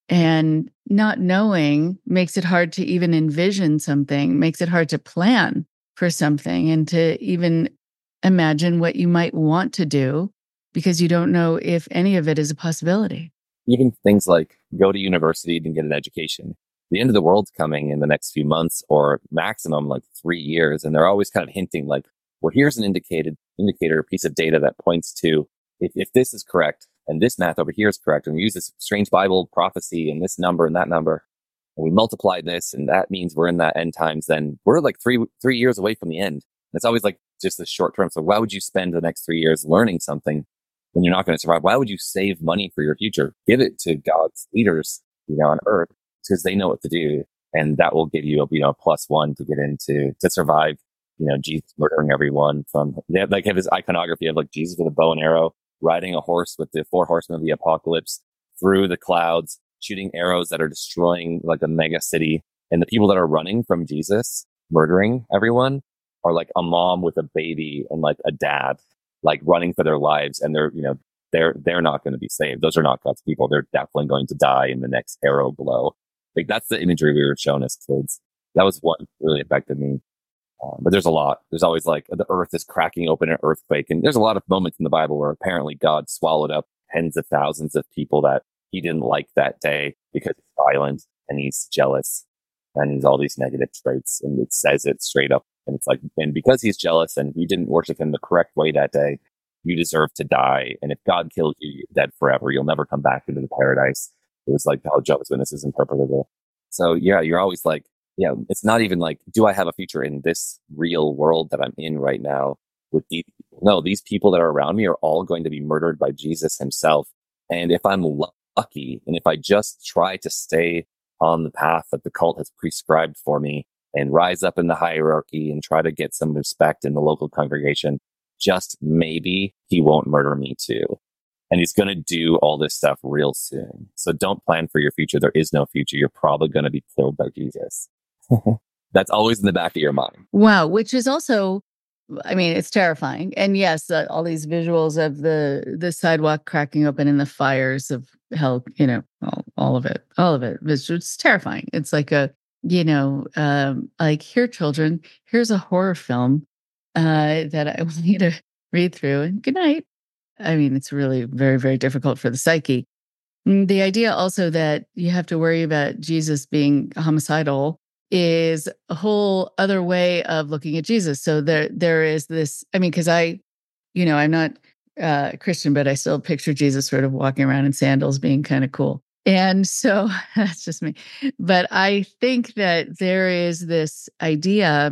And not knowing makes it hard to even envision something, makes it hard to plan for something and to even imagine what you might want to do because you don't know if any of it is a possibility. Even things like go to university and get an education. The end of the world's coming in the next few months or maximum like three years. And they're always kind of hinting like, well, here's an indicated indicator, a piece of data that points to if, if this is correct and this math over here is correct, and we use this strange Bible prophecy and this number and that number, and we multiply this, and that means we're in that end times, then we're like three, three years away from the end. And it's always like just the short term. So why would you spend the next three years learning something when you're not going to survive? Why would you save money for your future? Give it to God's leaders, you know, on earth, because they know what to do. And that will give you a, you know, plus one to get into, to survive, you know, Jesus murdering everyone from, they have, like have this iconography of like Jesus with a bow and arrow, riding a horse with the four horsemen of the apocalypse through the clouds, shooting arrows that are destroying like a mega city. And the people that are running from Jesus, murdering everyone, are like a mom with a baby and like a dad, like running for their lives. And they're, you know, they're, they're not going to be saved. Those are not God's people. They're definitely going to die in the next arrow blow. Like that's the imagery we were shown as kids. That was what really affected me. Um, but there's a lot. There's always like the earth is cracking open, an earthquake. And there's a lot of moments in the Bible where apparently God swallowed up tens of thousands of people that he didn't like that day because he's violent and he's jealous and he's all these negative traits. And it says it straight up. And it's like, and because he's jealous and you didn't worship him the correct way that day, you deserve to die. And if God killed you, you're dead forever. You'll never come back into the paradise. It was like how Jehovah's Witnesses interpreted it. So yeah, you're always like, yeah, it's not even like, do I have a future in this real world that I'm in right now with these people? No, these people that are around me are all going to be murdered by Jesus himself. And if I'm lucky, and if I just try to stay on the path that the cult has prescribed for me and rise up in the hierarchy and try to get some respect in the local congregation, just maybe he won't murder me too. And he's going to do all this stuff real soon. So don't plan for your future. There is no future. You're probably going to be killed by Jesus. That's always in the back of your mind. Wow. Which is also, I mean, it's terrifying. And yes, uh, all these visuals of the the sidewalk cracking open and the fires of hell, you know, all, all of it, all of it. It's just terrifying. It's like a, you know, um, like here, children, here's a horror film uh, that I want you to read through and good night. I mean, it's really very, very difficult for the psyche. The idea also that you have to worry about Jesus being homicidal is a whole other way of looking at Jesus. So there, there is this, I mean, because I, you know, I'm not uh, Christian, but I still picture Jesus sort of walking around in sandals being kind of cool. And so that's just me. But I think that there is this idea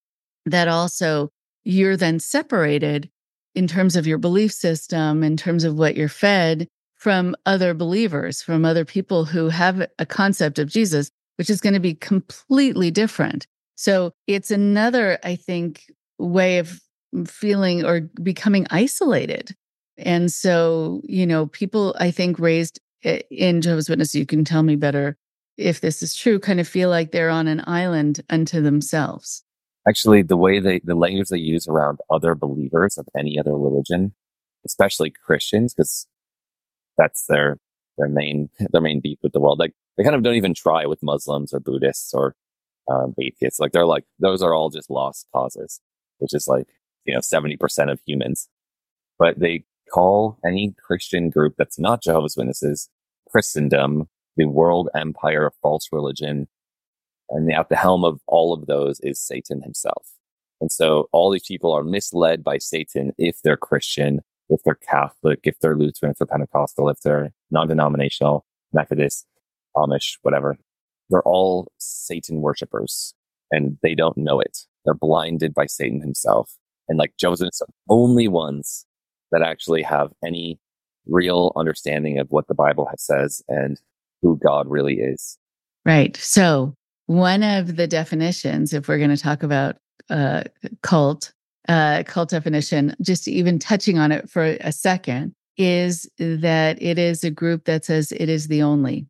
that also you're then separated in terms of your belief system, in terms of what you're fed from other believers, from other people who have a concept of Jesus, which is going to be completely different. So it's another, I think, way of feeling or becoming isolated. And so, you know, people, I think, raised in Jehovah's Witness, you can tell me better if this is true, kind of feel like they're on an island unto themselves. Actually, the way they, the language they use around other believers of any other religion, especially Christians, because that's their, their main, their main beef with the world. Like, they kind of don't even try with Muslims or Buddhists or um, atheists. Like, they're like, those are all just lost causes, which is like, you know, seventy percent of humans. But they call any Christian group that's not Jehovah's Witnesses Christendom, the world empire of false religion. And at the helm of all of those is Satan himself. And so all these people are misled by Satan if they're Christian, if they're Catholic, if they're Lutheran, if they're Pentecostal, if they're non-denominational, Methodist, Amish, whatever. They're all Satan worshipers and they don't know it. They're blinded by Satan himself. And like Jehovah's Witnesses are the only ones that actually have any real understanding of what the Bible says and who God really is. Right. So one of the definitions, if we're going to talk about uh, cult, uh, cult definition, just even touching on it for a second, is that it is a group that says it is the only,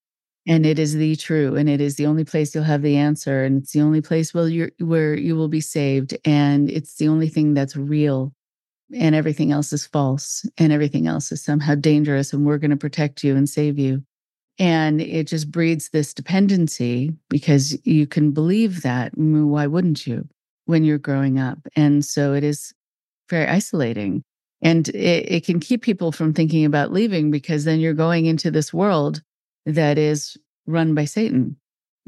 and it is the true, and it is the only place you'll have the answer, and it's the only place where you where you will be saved, and it's the only thing that's real, and everything else is false, and everything else is somehow dangerous, and we're going to protect you and save you. And it just breeds this dependency because you can believe that. I mean, why wouldn't you when you're growing up? And so it is very isolating. And it, it can keep people from thinking about leaving because then you're going into this world that is run by Satan.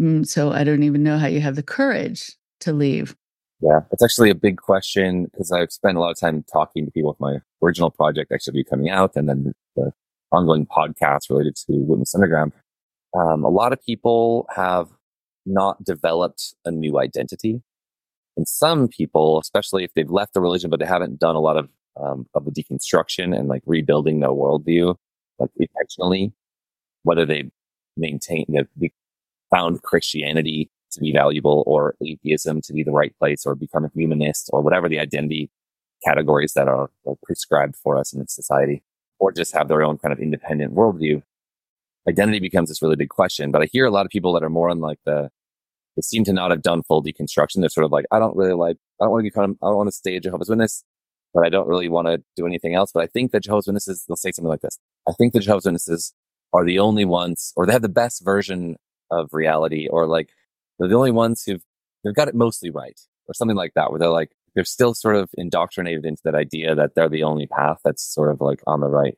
So I don't even know how you have the courage to leave. Yeah, it's actually a big question because I've spent a lot of time talking to people with my original project actually coming out and then the ongoing podcast related to Witness Underground. Um, a lot of people have not developed a new identity. And some people, especially if they've left the religion, but they haven't done a lot of, um, of the deconstruction and like rebuilding their worldview, like intentionally, whether they maintain, they found Christianity to be valuable or atheism to be the right place or become a humanist or whatever the identity categories that are, are prescribed for us in this society, or just have their own kind of independent worldview. Identity becomes this really big question. But I hear a lot of people that are more on like the, they seem to not have done full deconstruction. They're sort of like, I don't really like, I don't want to become, I don't want to stay a Jehovah's Witness, but I don't really want to do anything else. But I think that Jehovah's Witnesses, they'll say something like this. I think the Jehovah's Witnesses are the only ones, or they have the best version of reality, or like they're the only ones who've, they've got it mostly right, or something like that, where they're like, they're still sort of indoctrinated into that idea that they're the only path that's sort of like on the right.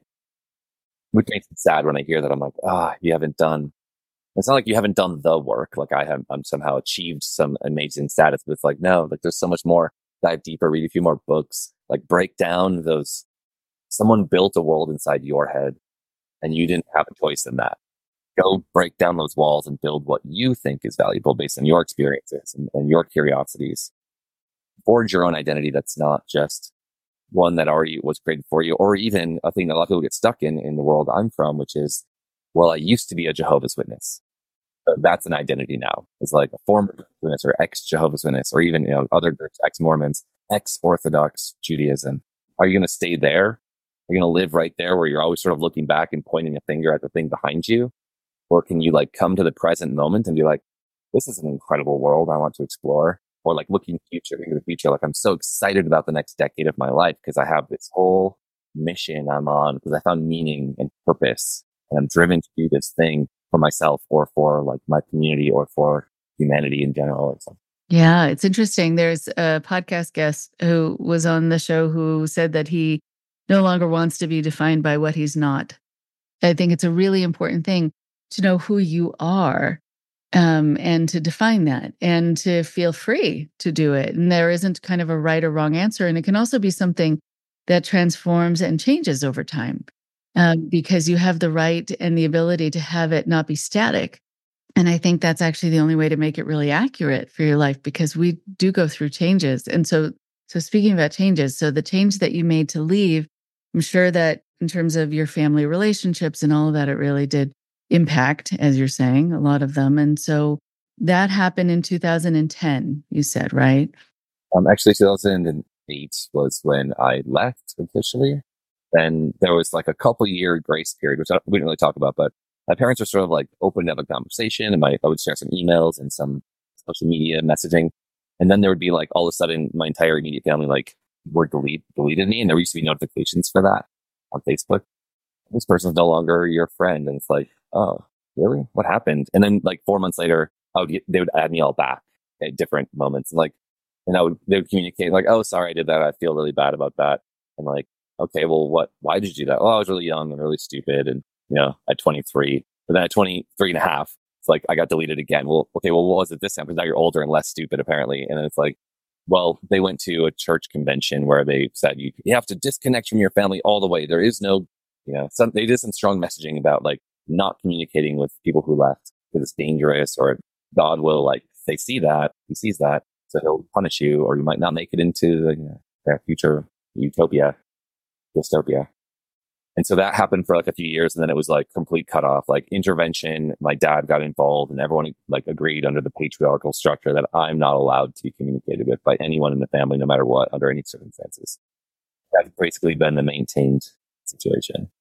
Which makes me sad when I hear that. I'm like, ah, oh, you haven't done, it's not like you haven't done the work. Like I have, I'm somehow achieved some amazing status, but it's like, no, like there's so much more. Dive deeper, read a few more books, like break down those, someone built a world inside your head and you didn't have a choice in that. Go break down those walls and build what you think is valuable based on your experiences and, and your curiosities. Forge your own identity that's not just one that already was created for you, or even a thing that a lot of people get stuck in in the world I'm from, which is, well, I used to be a Jehovah's Witness. So that's an identity now. It's like a former Jehovah's Witness or ex-Jehovah's Witness, or even, you know, other groups, ex-Mormons, ex-Orthodox Judaism. Are you going to stay there? Are you going to live right there where you're always sort of looking back and pointing a finger at the thing behind you? Or can you like come to the present moment and be like, this is an incredible world I want to explore? Or like looking future into the future, like I'm so excited about the next decade of my life because I have this whole mission I'm on because I found meaning and purpose and I'm driven to do this thing for myself or for like my community or for humanity in general or something. Yeah, it's interesting. There's a podcast guest who was on the show who said that he no longer wants to be defined by what he's not. I think it's a really important thing to know who you are. Um, and to define that and to feel free to do it. And there isn't kind of a right or wrong answer. And it can also be something that transforms and changes over time um, because you have the right and the ability to have it not be static. And I think that's actually the only way to make it really accurate for your life because we do go through changes. And so, so speaking about changes, so the change that you made to leave, I'm sure that in terms of your family relationships and all of that, it really did impact, as you're saying, a lot of them. And so that happened in two thousand ten, you said, right? Um, actually, two thousand eight was when I left officially. Then there was like a couple year grace period, which I, we didn't really talk about, but my parents were sort of like opening up a conversation and my, I would share some emails and some social media messaging. And then there would be like, all of a sudden, my entire immediate family, like, were delete, deleted me. And there used to be notifications for that on Facebook. This person's no longer your friend. And it's like, oh, really? What happened? And then like four months later, I would get, they would add me all back at different moments. And like, and I would, they would communicate like, oh, sorry, I did that. I feel really bad about that. And like, okay, well, what, why did you do that? Oh, I was really young and really stupid. And, you know, at twenty-three, but then at twenty-three and a half, it's like, I got deleted again. Well, okay, well, what was it this time? Because now you're older and less stupid, apparently. And then it's like, well, they went to a church convention where they said, you, you have to disconnect from your family all the way. There is no, you know, some, they did some strong messaging about like not communicating with people who left because it's dangerous, or God will, like, they see that, he sees that, so he'll punish you, or you might not make it into the, you know, their future utopia, dystopia. And so that happened for like a few years, and then it was like complete cutoff, like intervention. My dad got involved, and everyone like agreed under the patriarchal structure that I'm not allowed to be communicated with by anyone in the family, no matter what, under any circumstances. That's basically been the maintained situation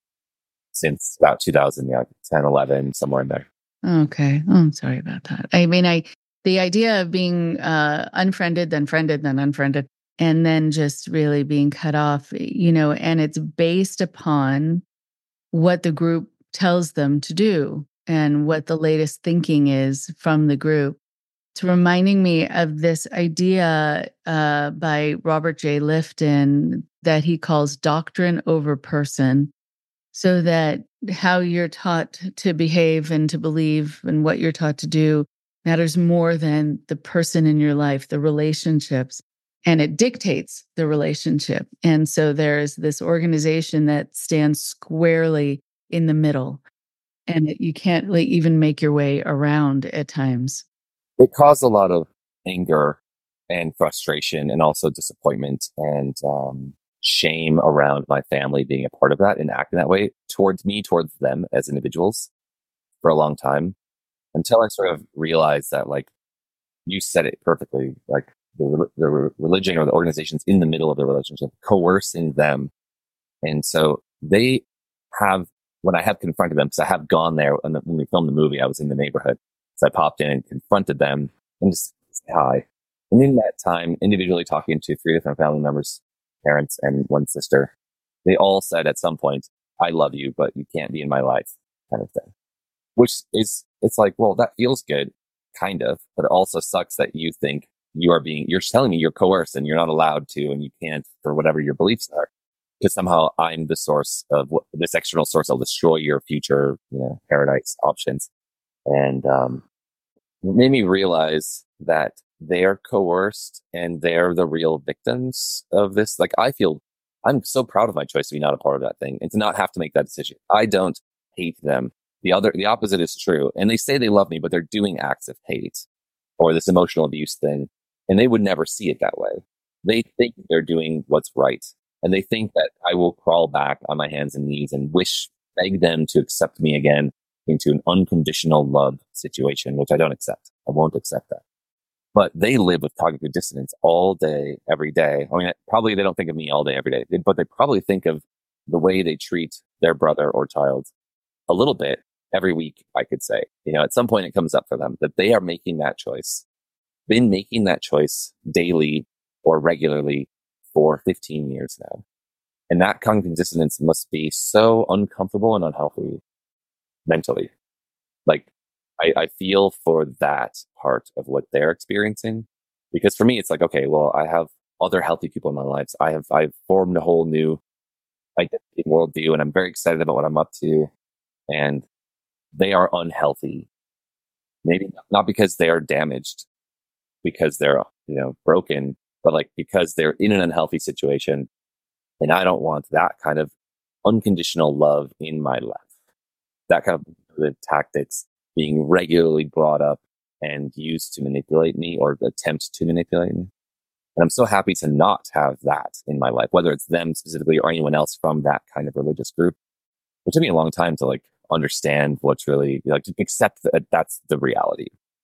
since about two thousand ten, eleven, somewhere in there. Okay. Oh, I'm sorry about that. I mean, I the idea of being uh, unfriended, then friended, then unfriended, and then just really being cut off, you know, and it's based upon what the group tells them to do and what the latest thinking is from the group. It's reminding me of this idea uh, by Robert J. Lifton that he calls doctrine over person, so that how you're taught to behave and to believe and what you're taught to do matters more than the person in your life, the relationships. And it dictates the relationship. And so there's this organization that stands squarely in the middle, and it, you can't like, even make your way around at times. It caused a lot of anger and frustration, and also disappointment and um, shame around my family being a part of that and acting that way towards me, towards them as individuals for a long time, until I sort of realized that, like, you said it perfectly, like, the, the religion or the organization's in the middle of the relationship, coercing them. And so they have, when I have confronted them, because I have gone there, and when we filmed the movie, I was in the neighborhood. So I popped in and confronted them and just said hi. And in that time, individually talking to three different family members, parents and one sister, they all said at some point, I love you, but you can't be in my life, kind of thing. Which is, it's like, well, that feels good, kind of, but it also sucks that you think you are being, you're telling me you're coerced and you're not allowed to, and you can't for whatever your beliefs are. Because somehow I'm the source of what, this external source. I'll destroy your future, you know, paradise options. And um, it made me realize that they're coerced and they're the real victims of this. Like, I feel, I'm so proud of my choice to be not a part of that thing and to not have to make that decision. I don't hate them. The other, the opposite is true. And they say they love me, but they're doing acts of hate or this emotional abuse thing. And they would never see it that way. They think they're doing what's right. And they think that I will crawl back on my hands and knees and wish, beg them to accept me again into an unconditional love situation, which I don't accept. I won't accept that. But they live with cognitive dissonance all day, every day. I mean, probably they don't think of me all day, every day, but they probably think of the way they treat their brother or child a little bit every week, I could say. You know, at some point it comes up for them that they are making that choice, been making that choice daily or regularly for fifteen years now. And that cognitive dissonance must be so uncomfortable and unhealthy mentally. Like, I, I feel for that part of what they're experiencing, because for me, it's like, okay, well, I have other healthy people in my lives. I have, I've formed a whole new identity worldview, and I'm very excited about what I'm up to. And they are unhealthy. Maybe not because they are damaged, because they're, you know, broken, but like because they're in an unhealthy situation. And I don't want that kind of unconditional love in my life. That kind of the tactics being regularly brought up and used to manipulate me or attempt to manipulate me. And I'm so happy to not have that in my life, whether it's them specifically or anyone else from that kind of religious group. It took me a long time to like understand what's really, like, to accept that that's the reality.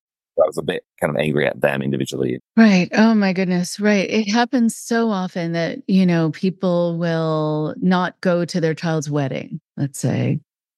I was a bit kind of angry at them individually. Right. Oh my goodness. Right. It happens so often that, you know, people will not go to their child's wedding, let's say,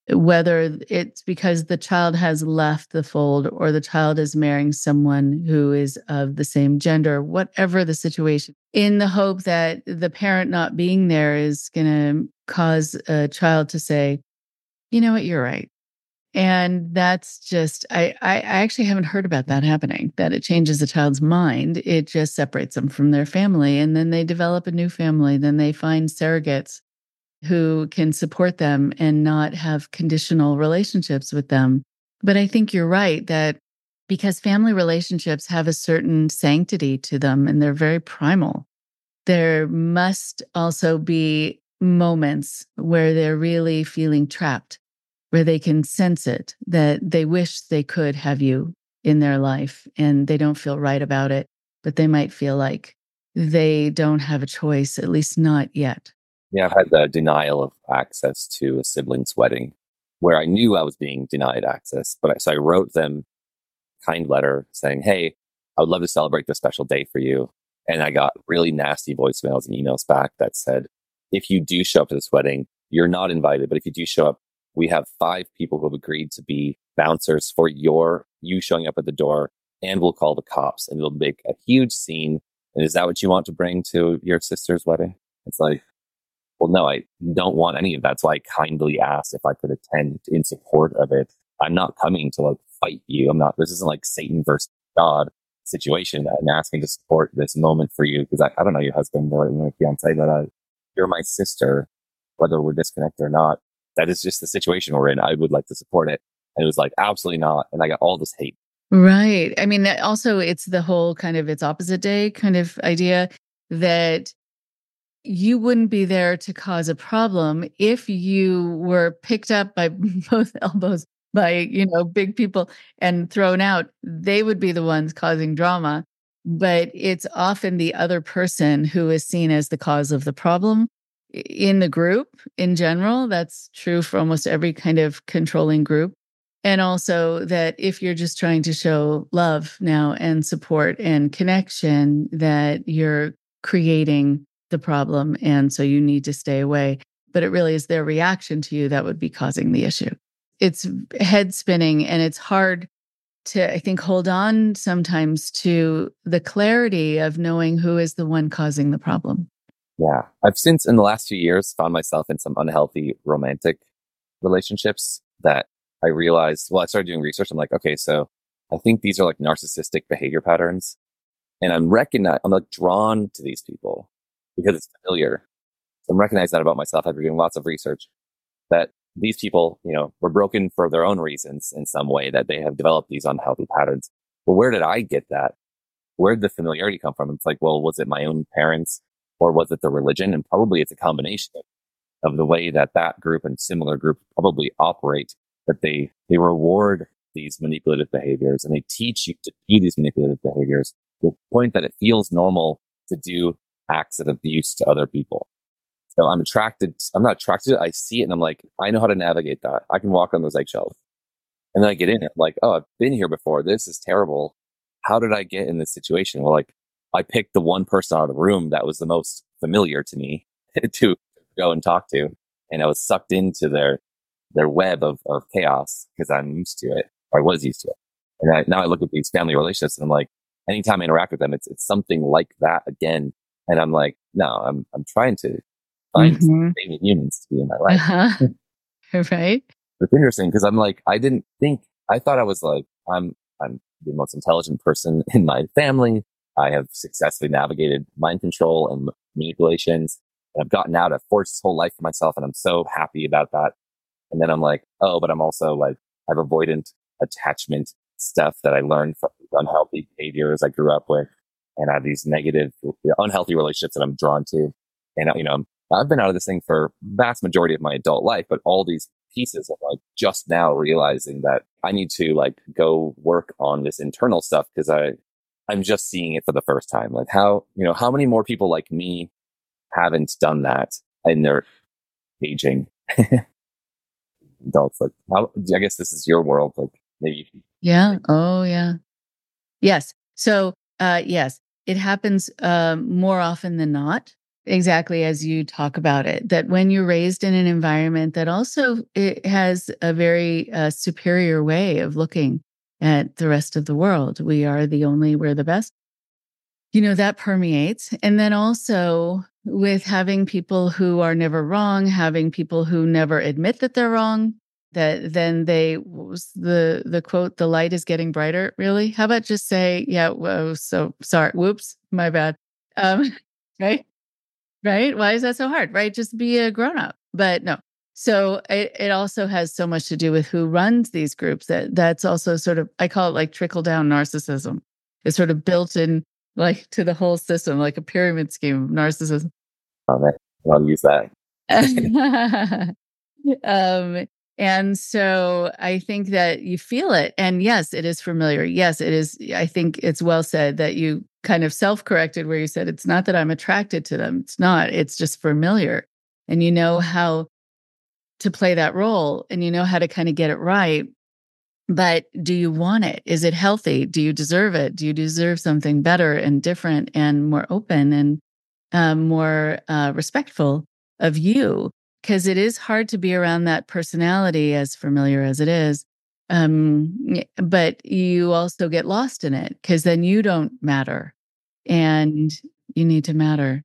whether it's because the child has left the fold or the child is marrying someone who is of the same gender, whatever the situation, in the hope that the parent not being there is going to cause a child to say, you know what, you're right. And that's just, I, I, I actually haven't heard about that happening, that it changes the child's mind. It just separates them from their family. And then they develop a new family. Then they find surrogates who can support them and not have conditional relationships with them. But I think you're right that because family relationships have a certain sanctity to them and they're very primal, there must also be moments where they're really feeling trapped, where they can sense it, that they wish they could have you in their life and they don't feel right about it, but they might feel like they don't have a choice, at least not yet. Yeah, I've had the denial of access to a sibling's wedding where I knew I was being denied access. But I, so I wrote them a kind letter saying, hey, I would love to celebrate this special day for you. And I got really nasty voicemails and emails back that said, if you do show up to this wedding, you're not invited. But if you do show up, we have five people who have agreed to be bouncers for your you showing up at the door, and we'll call the cops and it'll make a huge scene. And is that what you want to bring to your sister's wedding? It's like, well, no, I don't want any of that. So I kindly asked if I could attend in support of it. I'm not coming to like fight you. I'm not, this isn't like Satan versus God situation. I'm asking to support this moment for you because I, I don't know your husband or your fiance, but uh, you're my sister, whether we're disconnected or not. That is just the situation we're in. I would like to support it. And it was like, absolutely not. And I got all this hate. Right. I mean, also, it's the whole kind of it's opposite day kind of idea that you wouldn't be there to cause a problem if you were picked up by both elbows by, you know, big people and thrown out. They would be the ones causing drama. But it's often the other person who is seen as the cause of the problem in the group in general. That's true for almost every kind of controlling group. And also that if you're just trying to show love now and support and connection, that you're creating the problem. And so you need to stay away. But it really is their reaction to you that would be causing the issue. It's head spinning and it's hard to, I think, hold on sometimes to the clarity of knowing who is the one causing the problem. Yeah. I've since in the last few years found myself in some unhealthy romantic relationships that I realized, well, I started doing research. I'm like, okay, so I think these are like narcissistic behavior patterns. And I'm recognize, I'm like drawn to these people because it's familiar. So I'm recognizing that about myself after doing lots of research, that these people, you know, were broken for their own reasons in some way, that they have developed these unhealthy patterns. Well, where did I get that? Where did the familiarity come from? It's like, well, was it my own parents or was it the religion? And probably it's a combination of the way that that group and similar group probably operate, that they, they reward these manipulative behaviors and they teach you to do these manipulative behaviors to the point that it feels normal to do acts of abuse to other people. So I'm attracted, I'm not attracted to it. I see it and I'm like, I know how to navigate that. I can walk on those eggshells. And then I get in it, like, oh, I've been here before. This is terrible. How did I get in this situation? Well, like, I picked the one person out of the room that was the most familiar to me to go and talk to. And I was sucked into their, their web of, of chaos because I'm used to it, or I was used to it. And I, now I look at these family relationships and I'm like, anytime I interact with them, it's, it's something like that again. And I'm like, no, I'm, I'm trying to find mm-hmm. baby humans to be in my life. Uh-huh. Right. It's interesting because I'm like, I didn't think, I thought I was like, I'm, I'm the most intelligent person in my family. I have successfully navigated mind control and manipulations. And I've gotten out, I've forged this whole life for myself. And I'm so happy about that. And then I'm like, oh, but I'm also like, I have avoidant attachment stuff that I learned from unhealthy behaviors I grew up with. And I have these negative, unhealthy relationships that I'm drawn to. And, you know, I've been out of this thing for vast majority of my adult life, but all these pieces of like just now realizing that I need to like go work on this internal stuff because I, I'm just seeing it for the first time. Like how, you know, how many more people like me haven't done that in their aging adults? Like, how, I guess this is your world. Like maybe. Yeah. Oh, yeah. Yes. So, uh, yes, it happens um, more often than not. exactly as you talk about it, that when you're raised in an environment that also it has a very uh, superior way of looking at the rest of the world, we are the only, we're the best, you know, that permeates. And then also with having people who are never wrong, having people who never admit that they're wrong, that then they, what was the, the quote, the light is getting brighter, really? How about just say, yeah, whoa, so sorry, whoops, my bad. Um, right? Right? Why is that so hard? Right? Just be a grown up. But no. So it, it also has so much to do with who runs these groups. That that's also sort of, I call it like trickle down narcissism. It's sort of built in like to the whole system, like a pyramid scheme of narcissism. Oh, man. I'll use that. um, and so I think that you feel it. And yes, it is familiar. Yes, it is. I think it's well said that you kind of self-corrected where you said, it's not that I'm attracted to them. It's not. It's just familiar. And you know how to play that role and you know how to kind of get it right. But do you want it? Is it healthy? Do you deserve it? Do you deserve something better and different and more open and um, more uh, respectful of you? Because it is hard to be around that personality, as familiar as it is. Um, but you also get lost in it because then you don't matter and you need to matter.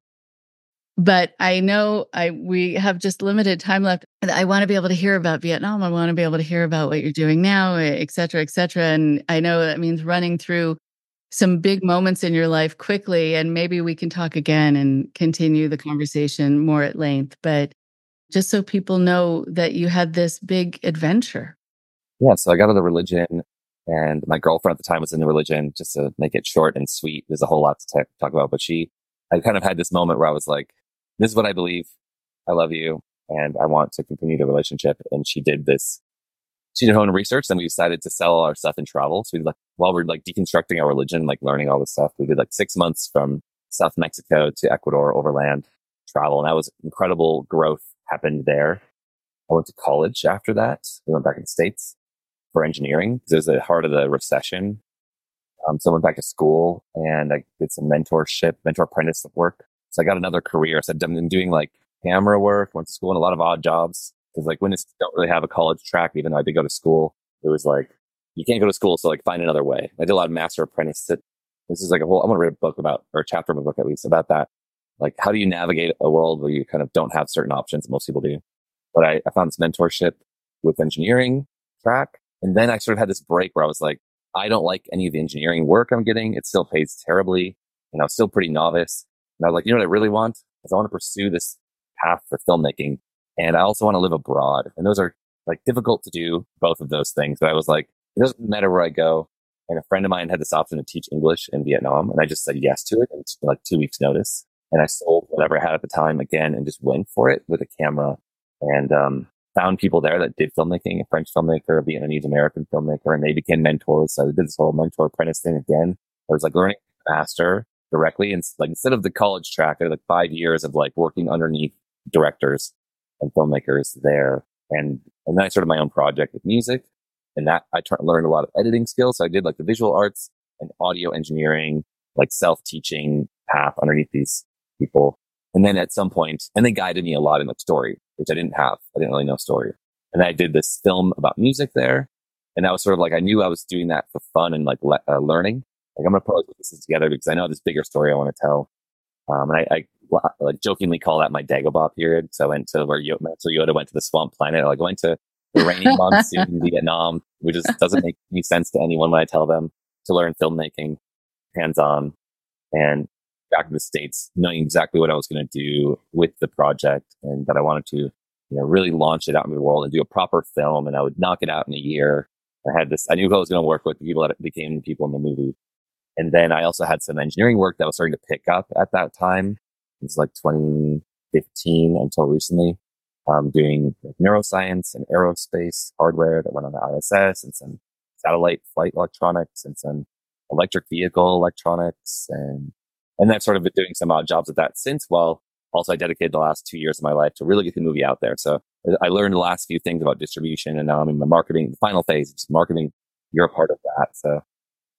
But I know I we have just limited time left. I want to be able to hear about Vietnam. I want to be able to hear about what you're doing now, et cetera, et cetera. And I know that means running through some big moments in your life quickly. And maybe we can talk again and continue the conversation more at length. But just so people know that you had this big adventure. Yeah, so I got into religion, and my girlfriend at the time was in the religion, just to make it short and sweet. There's a whole lot to t- talk about, but she, I kind of had this moment where I was like, this is what I believe. I love you, and I want to continue the relationship. And she did this. She did her own research, and we decided to sell all our stuff and travel. So we like, while we're like deconstructing our religion, like learning all this stuff, we did like six months from South Mexico to Ecuador overland travel. And that was incredible growth happened there. I went to college after that. We went back in the States for engineering because it was the heart of the recession. Um, so I went back to school and I did some mentorship, mentor apprentice work. So I got another career. So I've been doing like camera work, went to school and a lot of odd jobs. Because like when you don't really have a college track, even though I did go to school, it was like, you can't go to school. So like find another way. I did a lot of master apprentice. This is like a whole, I'm going to read a book about, or a chapter of a book at least about that. Like how do you navigate a world where you kind of don't have certain options? Most people do. But I, I found this mentorship with engineering track. And then I sort of had this break where I was like, I don't like any of the engineering work I'm getting. It still pays terribly. And I was still pretty novice. And I was like, you know what I really want is I want to pursue this path for filmmaking. And I also want to live abroad. And those are like difficult to do, both of those things. But I was like, it doesn't matter where I go. And a friend of mine had this option to teach English in Vietnam. And I just said yes to it in like two weeks notice. And I sold whatever I had at the time again and just went for it with a camera and um, found people there that did filmmaking, a French filmmaker, a Vietnamese American filmmaker, and they became mentors. So I did this whole mentor apprentice thing again. I was like learning faster directly. And like instead of the college track, I had like five years of like working underneath directors and filmmakers there. And, and then I started my own project with music. And that I t- learned a lot of editing skills. So I did like the visual arts and audio engineering, like self-teaching path underneath these people. And then at some point, and they guided me a lot in like story, which I didn't have. I didn't really know story. And I did this film about music there. And that was sort of like, I knew I was doing that for fun and like le- uh, learning. Like I'm going to put this together because I know this bigger story I want to tell. Um, and I, I like jokingly call that my Dagobah period. So I went to where Yoda, so Yoda went to the swamp planet. I like went to the rainy monsoon in Vietnam, which just doesn't make any sense to anyone when I tell them to learn filmmaking hands on. And back in the States, knowing exactly what I was going to do with the project and that I wanted to, you know, really launch it out in the world and do a proper film. And I would knock it out in a year. I had this, I knew who I was going to work with, the people that became the people in the movie. And then I also had some engineering work that was starting to pick up at that time. It was like twenty fifteen until recently, um, doing like neuroscience and aerospace hardware that went on the I S S and some satellite flight electronics and some electric vehicle electronics. And, and I've sort of been doing some odd jobs at that since, while also I dedicated the last two years of my life to really get the movie out there. So I learned the last few things about distribution, and now I'm in the marketing, the final phase, just marketing. You're a part of that. So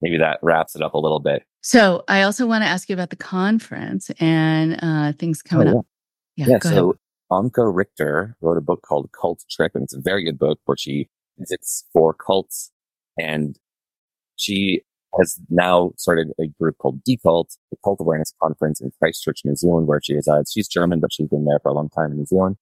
maybe that wraps it up a little bit. So I also want to ask you about the conference and uh, things coming oh, yeah. up. Yeah, yeah go so ahead. Anke Richter wrote a book called Cult Trip, and it's a very good book where she visits four cults, and she has now started a group called Decult, the Cult Awareness Conference in Christchurch, New Zealand, where she resides. She's German, but she's been there for a long time in New Zealand.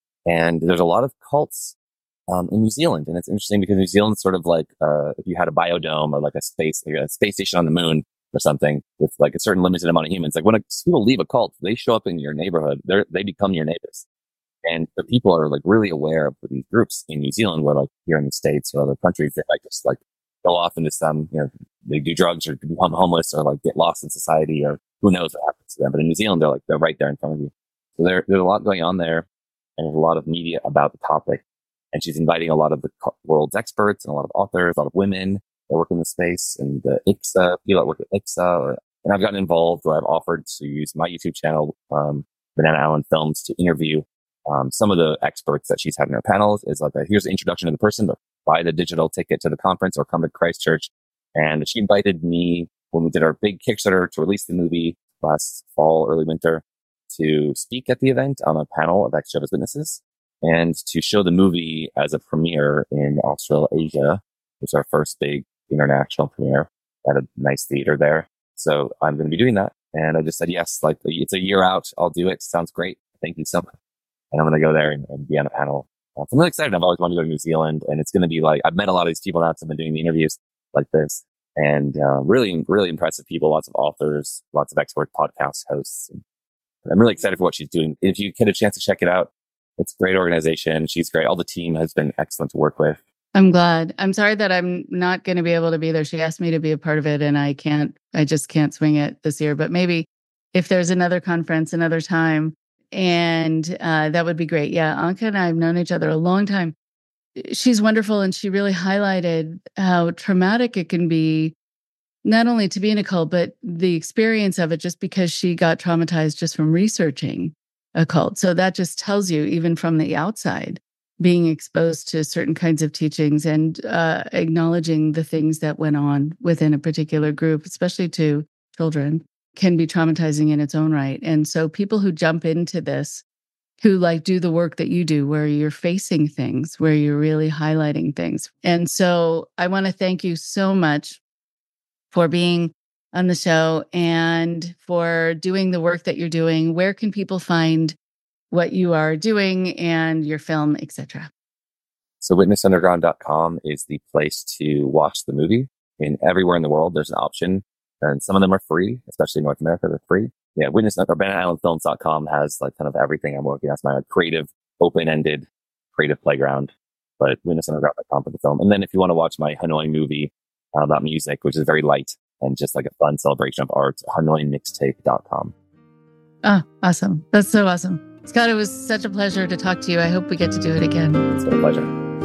And there's a lot of cults um, in New Zealand. And it's interesting because New Zealand's sort of like uh, if you had a biodome or like a space, like a space station on the moon or something with like a certain limited amount of humans. Like when a, people leave a cult, they show up in your neighborhood. They they become your neighbors. And the people are like really aware of these groups in New Zealand, where like here in the States or other countries, they like just like go off into some, you know, they do drugs or become homeless or like get lost in society or who knows what happens to them. But in New Zealand, they're like, they're right there in front of you. So there, there's a lot going on there, and there's a lot of media about the topic. And she's inviting a lot of the world's experts and a lot of authors, a lot of women that work in the space, and the I C S A, people that work at I C S A. Or, and I've gotten involved where I've offered to use my YouTube channel, um, Banana Island Films, to interview um, some of the experts that she's had in her panels. Is like, a, here's the introduction to the person, but buy the digital ticket to the conference or come to Christchurch. And she invited me when we did our big Kickstarter to release the movie last fall, early winter, to speak at the event on a panel of ex-Jehovah's Witnesses and to show the movie as a premiere in Australasia, which is our first big international premiere at a nice theater there. So I'm going to be doing that. And I just said, yes, like it's a year out. I'll do it. Sounds great. Thank you so much. And I'm going to go there and, and be on a panel. So I'm really excited. I've always wanted to go to New Zealand, and it's going to be like, I've met a lot of these people now because I've been doing the interviews like this, and uh, really, really impressive people, lots of authors, lots of expert podcast hosts. And I'm really excited for what she's doing. If you get a chance to check it out, it's a great organization. She's great. All the team has been excellent to work with. I'm glad. I'm sorry that I'm not going to be able to be there. She asked me to be a part of it, and I can't, I just can't swing it this year. But maybe if there's another conference, another time, and uh, that would be great. Yeah, Anke and I have known each other a long time. She's wonderful, and she really highlighted how traumatic it can be, not only to be in a cult, but the experience of it, just because she got traumatized just from researching a cult. So that just tells you, even from the outside, being exposed to certain kinds of teachings and uh, acknowledging the things that went on within a particular group, especially to children, can be traumatizing in its own right. And so people who jump into this, who like do the work that you do, where you're facing things, where you're really highlighting things. And so I want to thank you so much for being on the show and for doing the work that you're doing. Where can people find what you are doing and your film, et cetera? So witness underground dot com is the place to watch the movie. In everywhere in the world, there's an option, and some of them are free, especially in North America, they're free. Yeah, Witness or banana island films dot com has like kind of everything I'm working on. It's my creative, open-ended creative playground, but witness underground dot com for the film. And then if you want to watch my Hanoi movie uh, about music, which is very light and just like a fun celebration of art, hanoi mixtape dot com. Oh, awesome. That's so awesome. Scott, it was such a pleasure to talk to you. I hope we get to do it again. It's been a pleasure.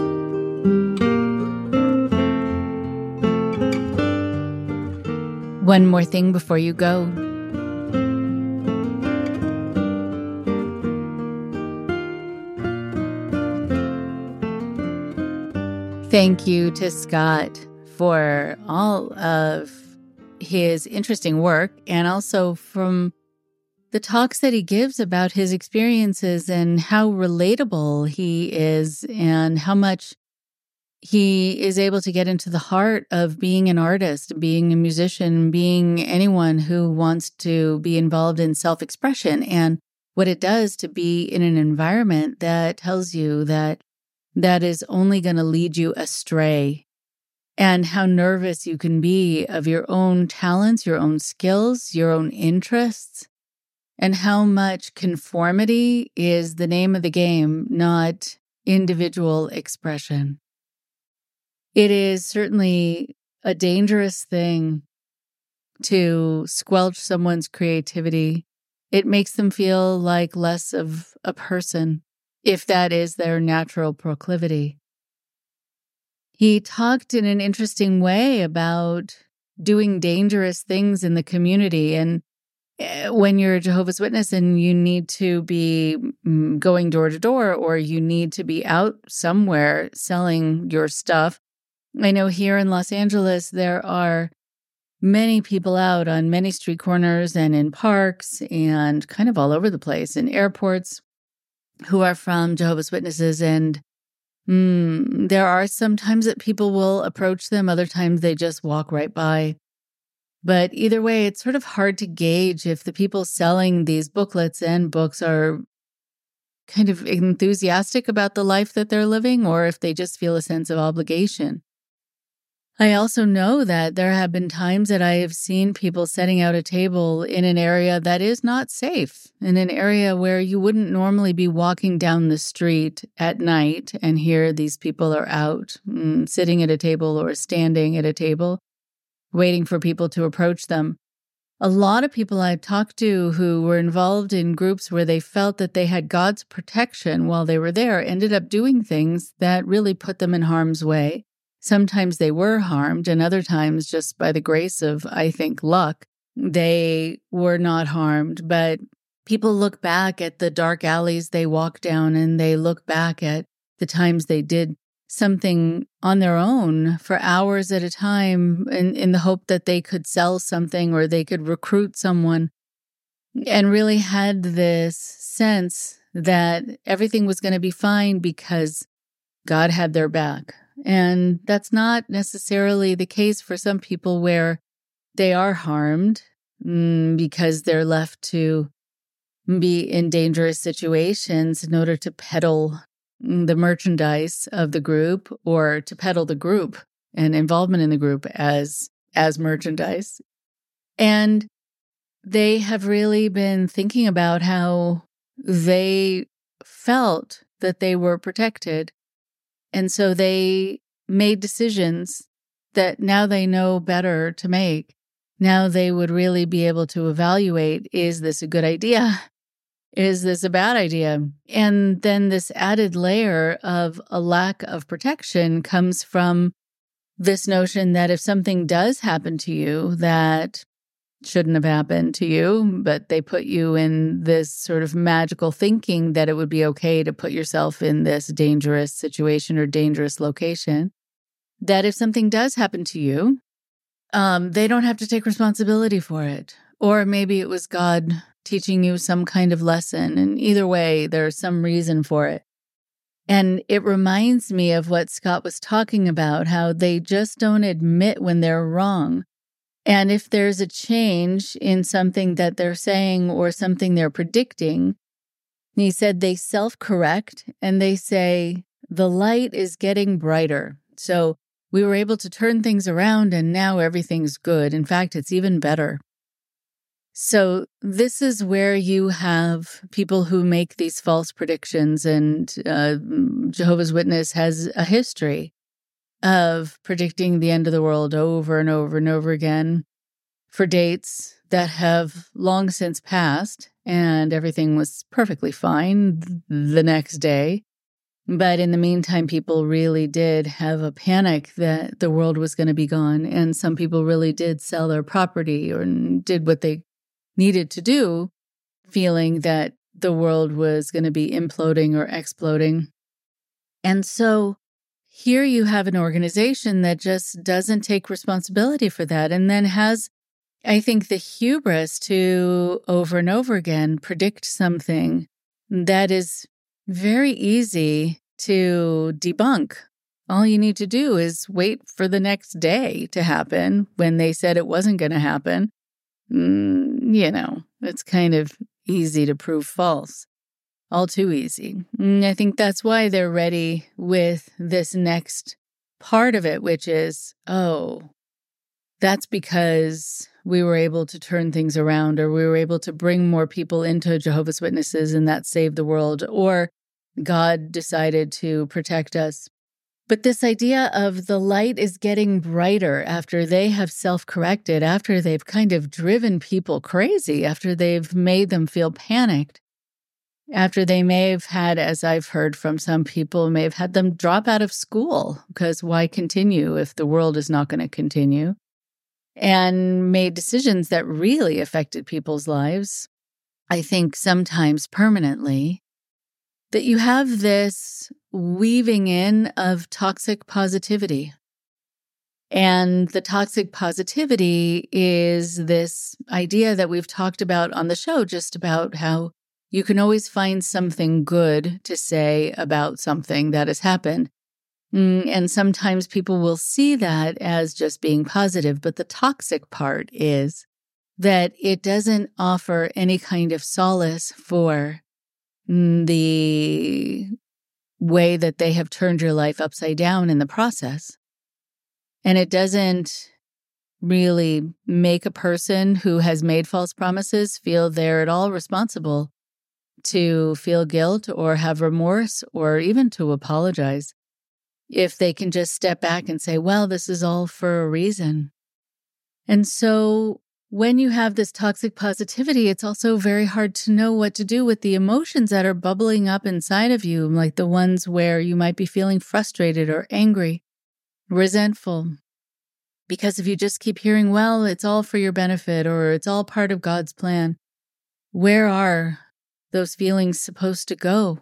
One more thing before you go. Thank you to Scott for all of his interesting work, and also from the talks that he gives about his experiences and how relatable he is, and how much he is able to get into the heart of being an artist, being a musician, being anyone who wants to be involved in self-expression, and what it does to be in an environment that tells you that that is only going to lead you astray, and how nervous you can be of your own talents, your own skills, your own interests, and how much conformity is the name of the game, not individual expression. It is certainly a dangerous thing to squelch someone's creativity. It makes them feel like less of a person, if that is their natural proclivity. He talked in an interesting way about doing dangerous things in the community. And when you're a Jehovah's Witness and you need to be going door to door, or you need to be out somewhere selling your stuff. I know here in Los Angeles, there are many people out on many street corners and in parks and kind of all over the place, in airports, who are from Jehovah's Witnesses. And mm, there are some times that people will approach them, other times they just walk right by. But either way, it's sort of hard to gauge if the people selling these booklets and books are kind of enthusiastic about the life that they're living, or if they just feel a sense of obligation. I also know that there have been times that I have seen people setting out a table in an area that is not safe, in an area where you wouldn't normally be walking down the street at night, and here these people are out, mm, sitting at a table or standing at a table, waiting for people to approach them. A lot of people I've talked to who were involved in groups where they felt that they had God's protection while they were there ended up doing things that really put them in harm's way. Sometimes they were harmed, and other times, just by the grace of, I think, luck, they were not harmed. But people look back at the dark alleys they walk down, and they look back at the times they did something on their own for hours at a time in, in the hope that they could sell something or they could recruit someone, and really had this sense that everything was going to be fine because God had their back. And that's not necessarily the case for some people, where they are harmed mm, because they're left to be in dangerous situations in order to peddle the merchandise of the group, or to peddle the group and involvement in the group as as merchandise. And they have really been thinking about how they felt that they were protected. And so they made decisions that now they know better to make. Now they would really be able to evaluate, is this a good idea? Is this a bad idea? And then this added layer of a lack of protection comes from this notion that if something does happen to you that shouldn't have happened to you, but they put you in this sort of magical thinking that it would be okay to put yourself in this dangerous situation or dangerous location, that if something does happen to you, um, they don't have to take responsibility for it. Or maybe it was God teaching you some kind of lesson. And either way, there's some reason for it. And it reminds me of what Scott was talking about, how they just don't admit when they're wrong. And if there's a change in something that they're saying or something they're predicting, he said they self-correct and they say, the light is getting brighter. So we were able to turn things around and now everything's good. In fact, it's even better. So this is where you have people who make these false predictions, and uh, Jehovah's Witness has a history of predicting the end of the world over and over and over again for dates that have long since passed, and everything was perfectly fine the next day. But in the meantime, people really did have a panic that the world was going to be gone, and some people really did sell their property or did what they needed to do, feeling that the world was going to be imploding or exploding. And so here you have an organization that just doesn't take responsibility for that, and then has, I think, the hubris to over and over again predict something that is very easy to debunk. All you need to do is wait for the next day to happen when they said it wasn't going to happen. Mm, you know, it's kind of easy to prove false. All too easy. I think that's why they're ready with this next part of it, which is, oh, that's because we were able to turn things around, or we were able to bring more people into Jehovah's Witnesses, and that saved the world, or God decided to protect us. But this idea of the light is getting brighter after they have self-corrected, after they've kind of driven people crazy, after they've made them feel panicked, after they may have had, as I've heard from some people, may have had them drop out of school, because why continue if the world is not going to continue, and made decisions that really affected people's lives, I think sometimes permanently, that you have this weaving in of toxic positivity. And the toxic positivity is this idea that we've talked about on the show, just about how you can always find something good to say about something that has happened. And sometimes people will see that as just being positive. But the toxic part is that it doesn't offer any kind of solace for the way that they have turned your life upside down in the process. And it doesn't really make a person who has made false promises feel they're at all responsible to feel guilt or have remorse or even to apologize if they can just step back and say, well, this is all for a reason. And so when you have this toxic positivity, it's also very hard to know what to do with the emotions that are bubbling up inside of you, like the ones where you might be feeling frustrated or angry, resentful. Because if you just keep hearing, well, it's all for your benefit or it's all part of God's plan, where are those feelings supposed to go?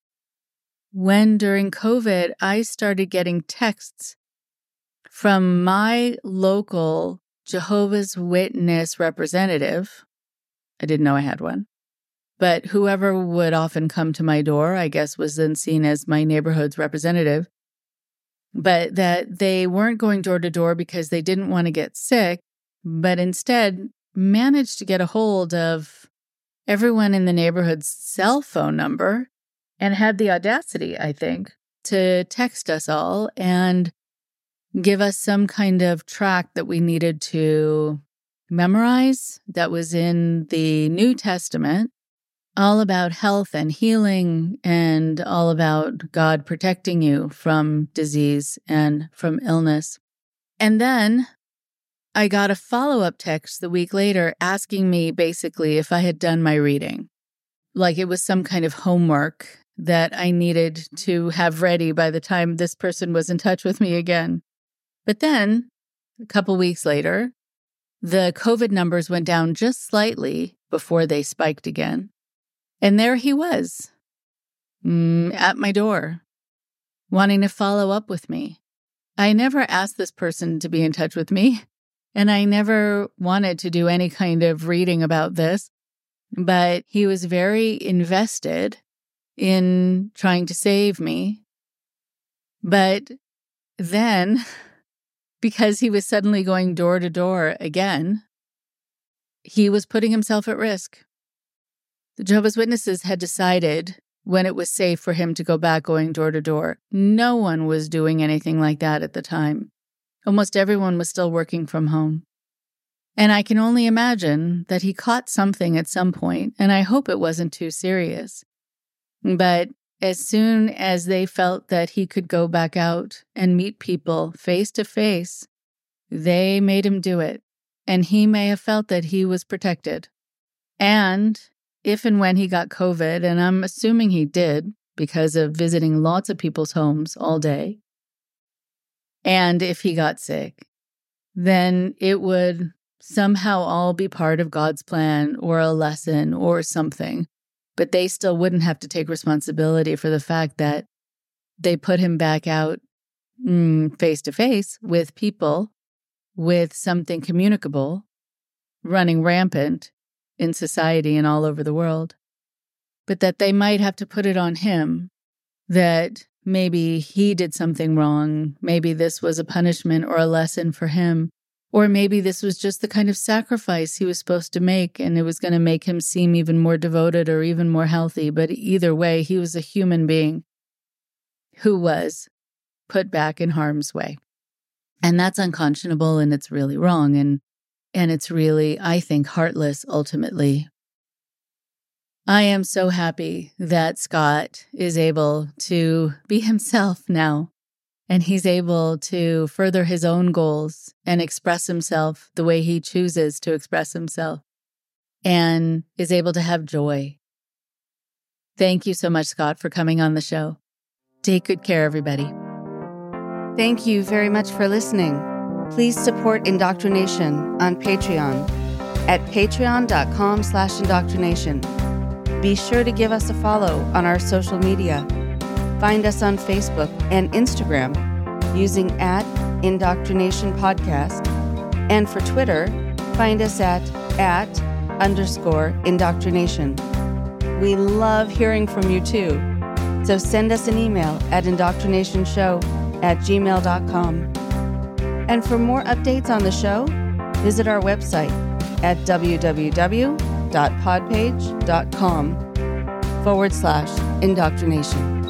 When during COVID, I started getting texts from my local Jehovah's Witness representative. I didn't know I had one. But whoever would often come to my door, I guess, was then seen as my neighborhood's representative. But that they weren't going door to door because they didn't want to get sick, but instead managed to get a hold of everyone in the neighborhood's cell phone number and had the audacity, I think, to text us all and give us some kind of tract that we needed to memorize that was in the New Testament, all about health and healing and all about God protecting you from disease and from illness. And then I got a follow-up text the week later asking me basically if I had done my reading, like it was some kind of homework that I needed to have ready by the time this person was in touch with me again. But then, a couple weeks later, the COVID numbers went down just slightly before they spiked again. And there he was, mm, at my door, wanting to follow up with me. I never asked this person to be in touch with me, and I never wanted to do any kind of reading about this, but he was very invested in trying to save me. But then, because he was suddenly going door to door again, he was putting himself at risk. The Jehovah's Witnesses had decided when it was safe for him to go back going door to door. No one was doing anything like that at the time. Almost everyone was still working from home. And I can only imagine that he caught something at some point, and I hope it wasn't too serious. But as soon as they felt that he could go back out and meet people face to face, they made him do it. And he may have felt that he was protected. And if and when he got COVID, and I'm assuming he did because of visiting lots of people's homes all day, and if he got sick, then it would somehow all be part of God's plan or a lesson or something. But they still wouldn't have to take responsibility for the fact that they put him back out mm, face-to-face with people with something communicable running rampant in society and all over the world. But that they might have to put it on him that maybe he did something wrong. Maybe this was a punishment or a lesson for him. Or maybe this was just the kind of sacrifice he was supposed to make, and it was going to make him seem even more devoted or even more healthy. But either way, he was a human being who was put back in harm's way. And that's unconscionable, and it's really wrong. And, and it's really, I think, heartless, ultimately. I am so happy that Scott is able to be himself now. And he's able to further his own goals and express himself the way he chooses to express himself and is able to have joy. Thank you so much, Scott, for coming on the show. Take good care, everybody. Thank you very much for listening. Please support Indoctrination on Patreon at patreon.com slash indoctrination. Be sure to give us a follow on our social media. Find us on Facebook and Instagram using at Indoctrination Podcast. And for Twitter, find us at at underscore indoctrination. We love hearing from you too. So send us an email at indoctrinationshow at gmail dot com. And for more updates on the show, visit our website at www.podpage.com forward slash indoctrination.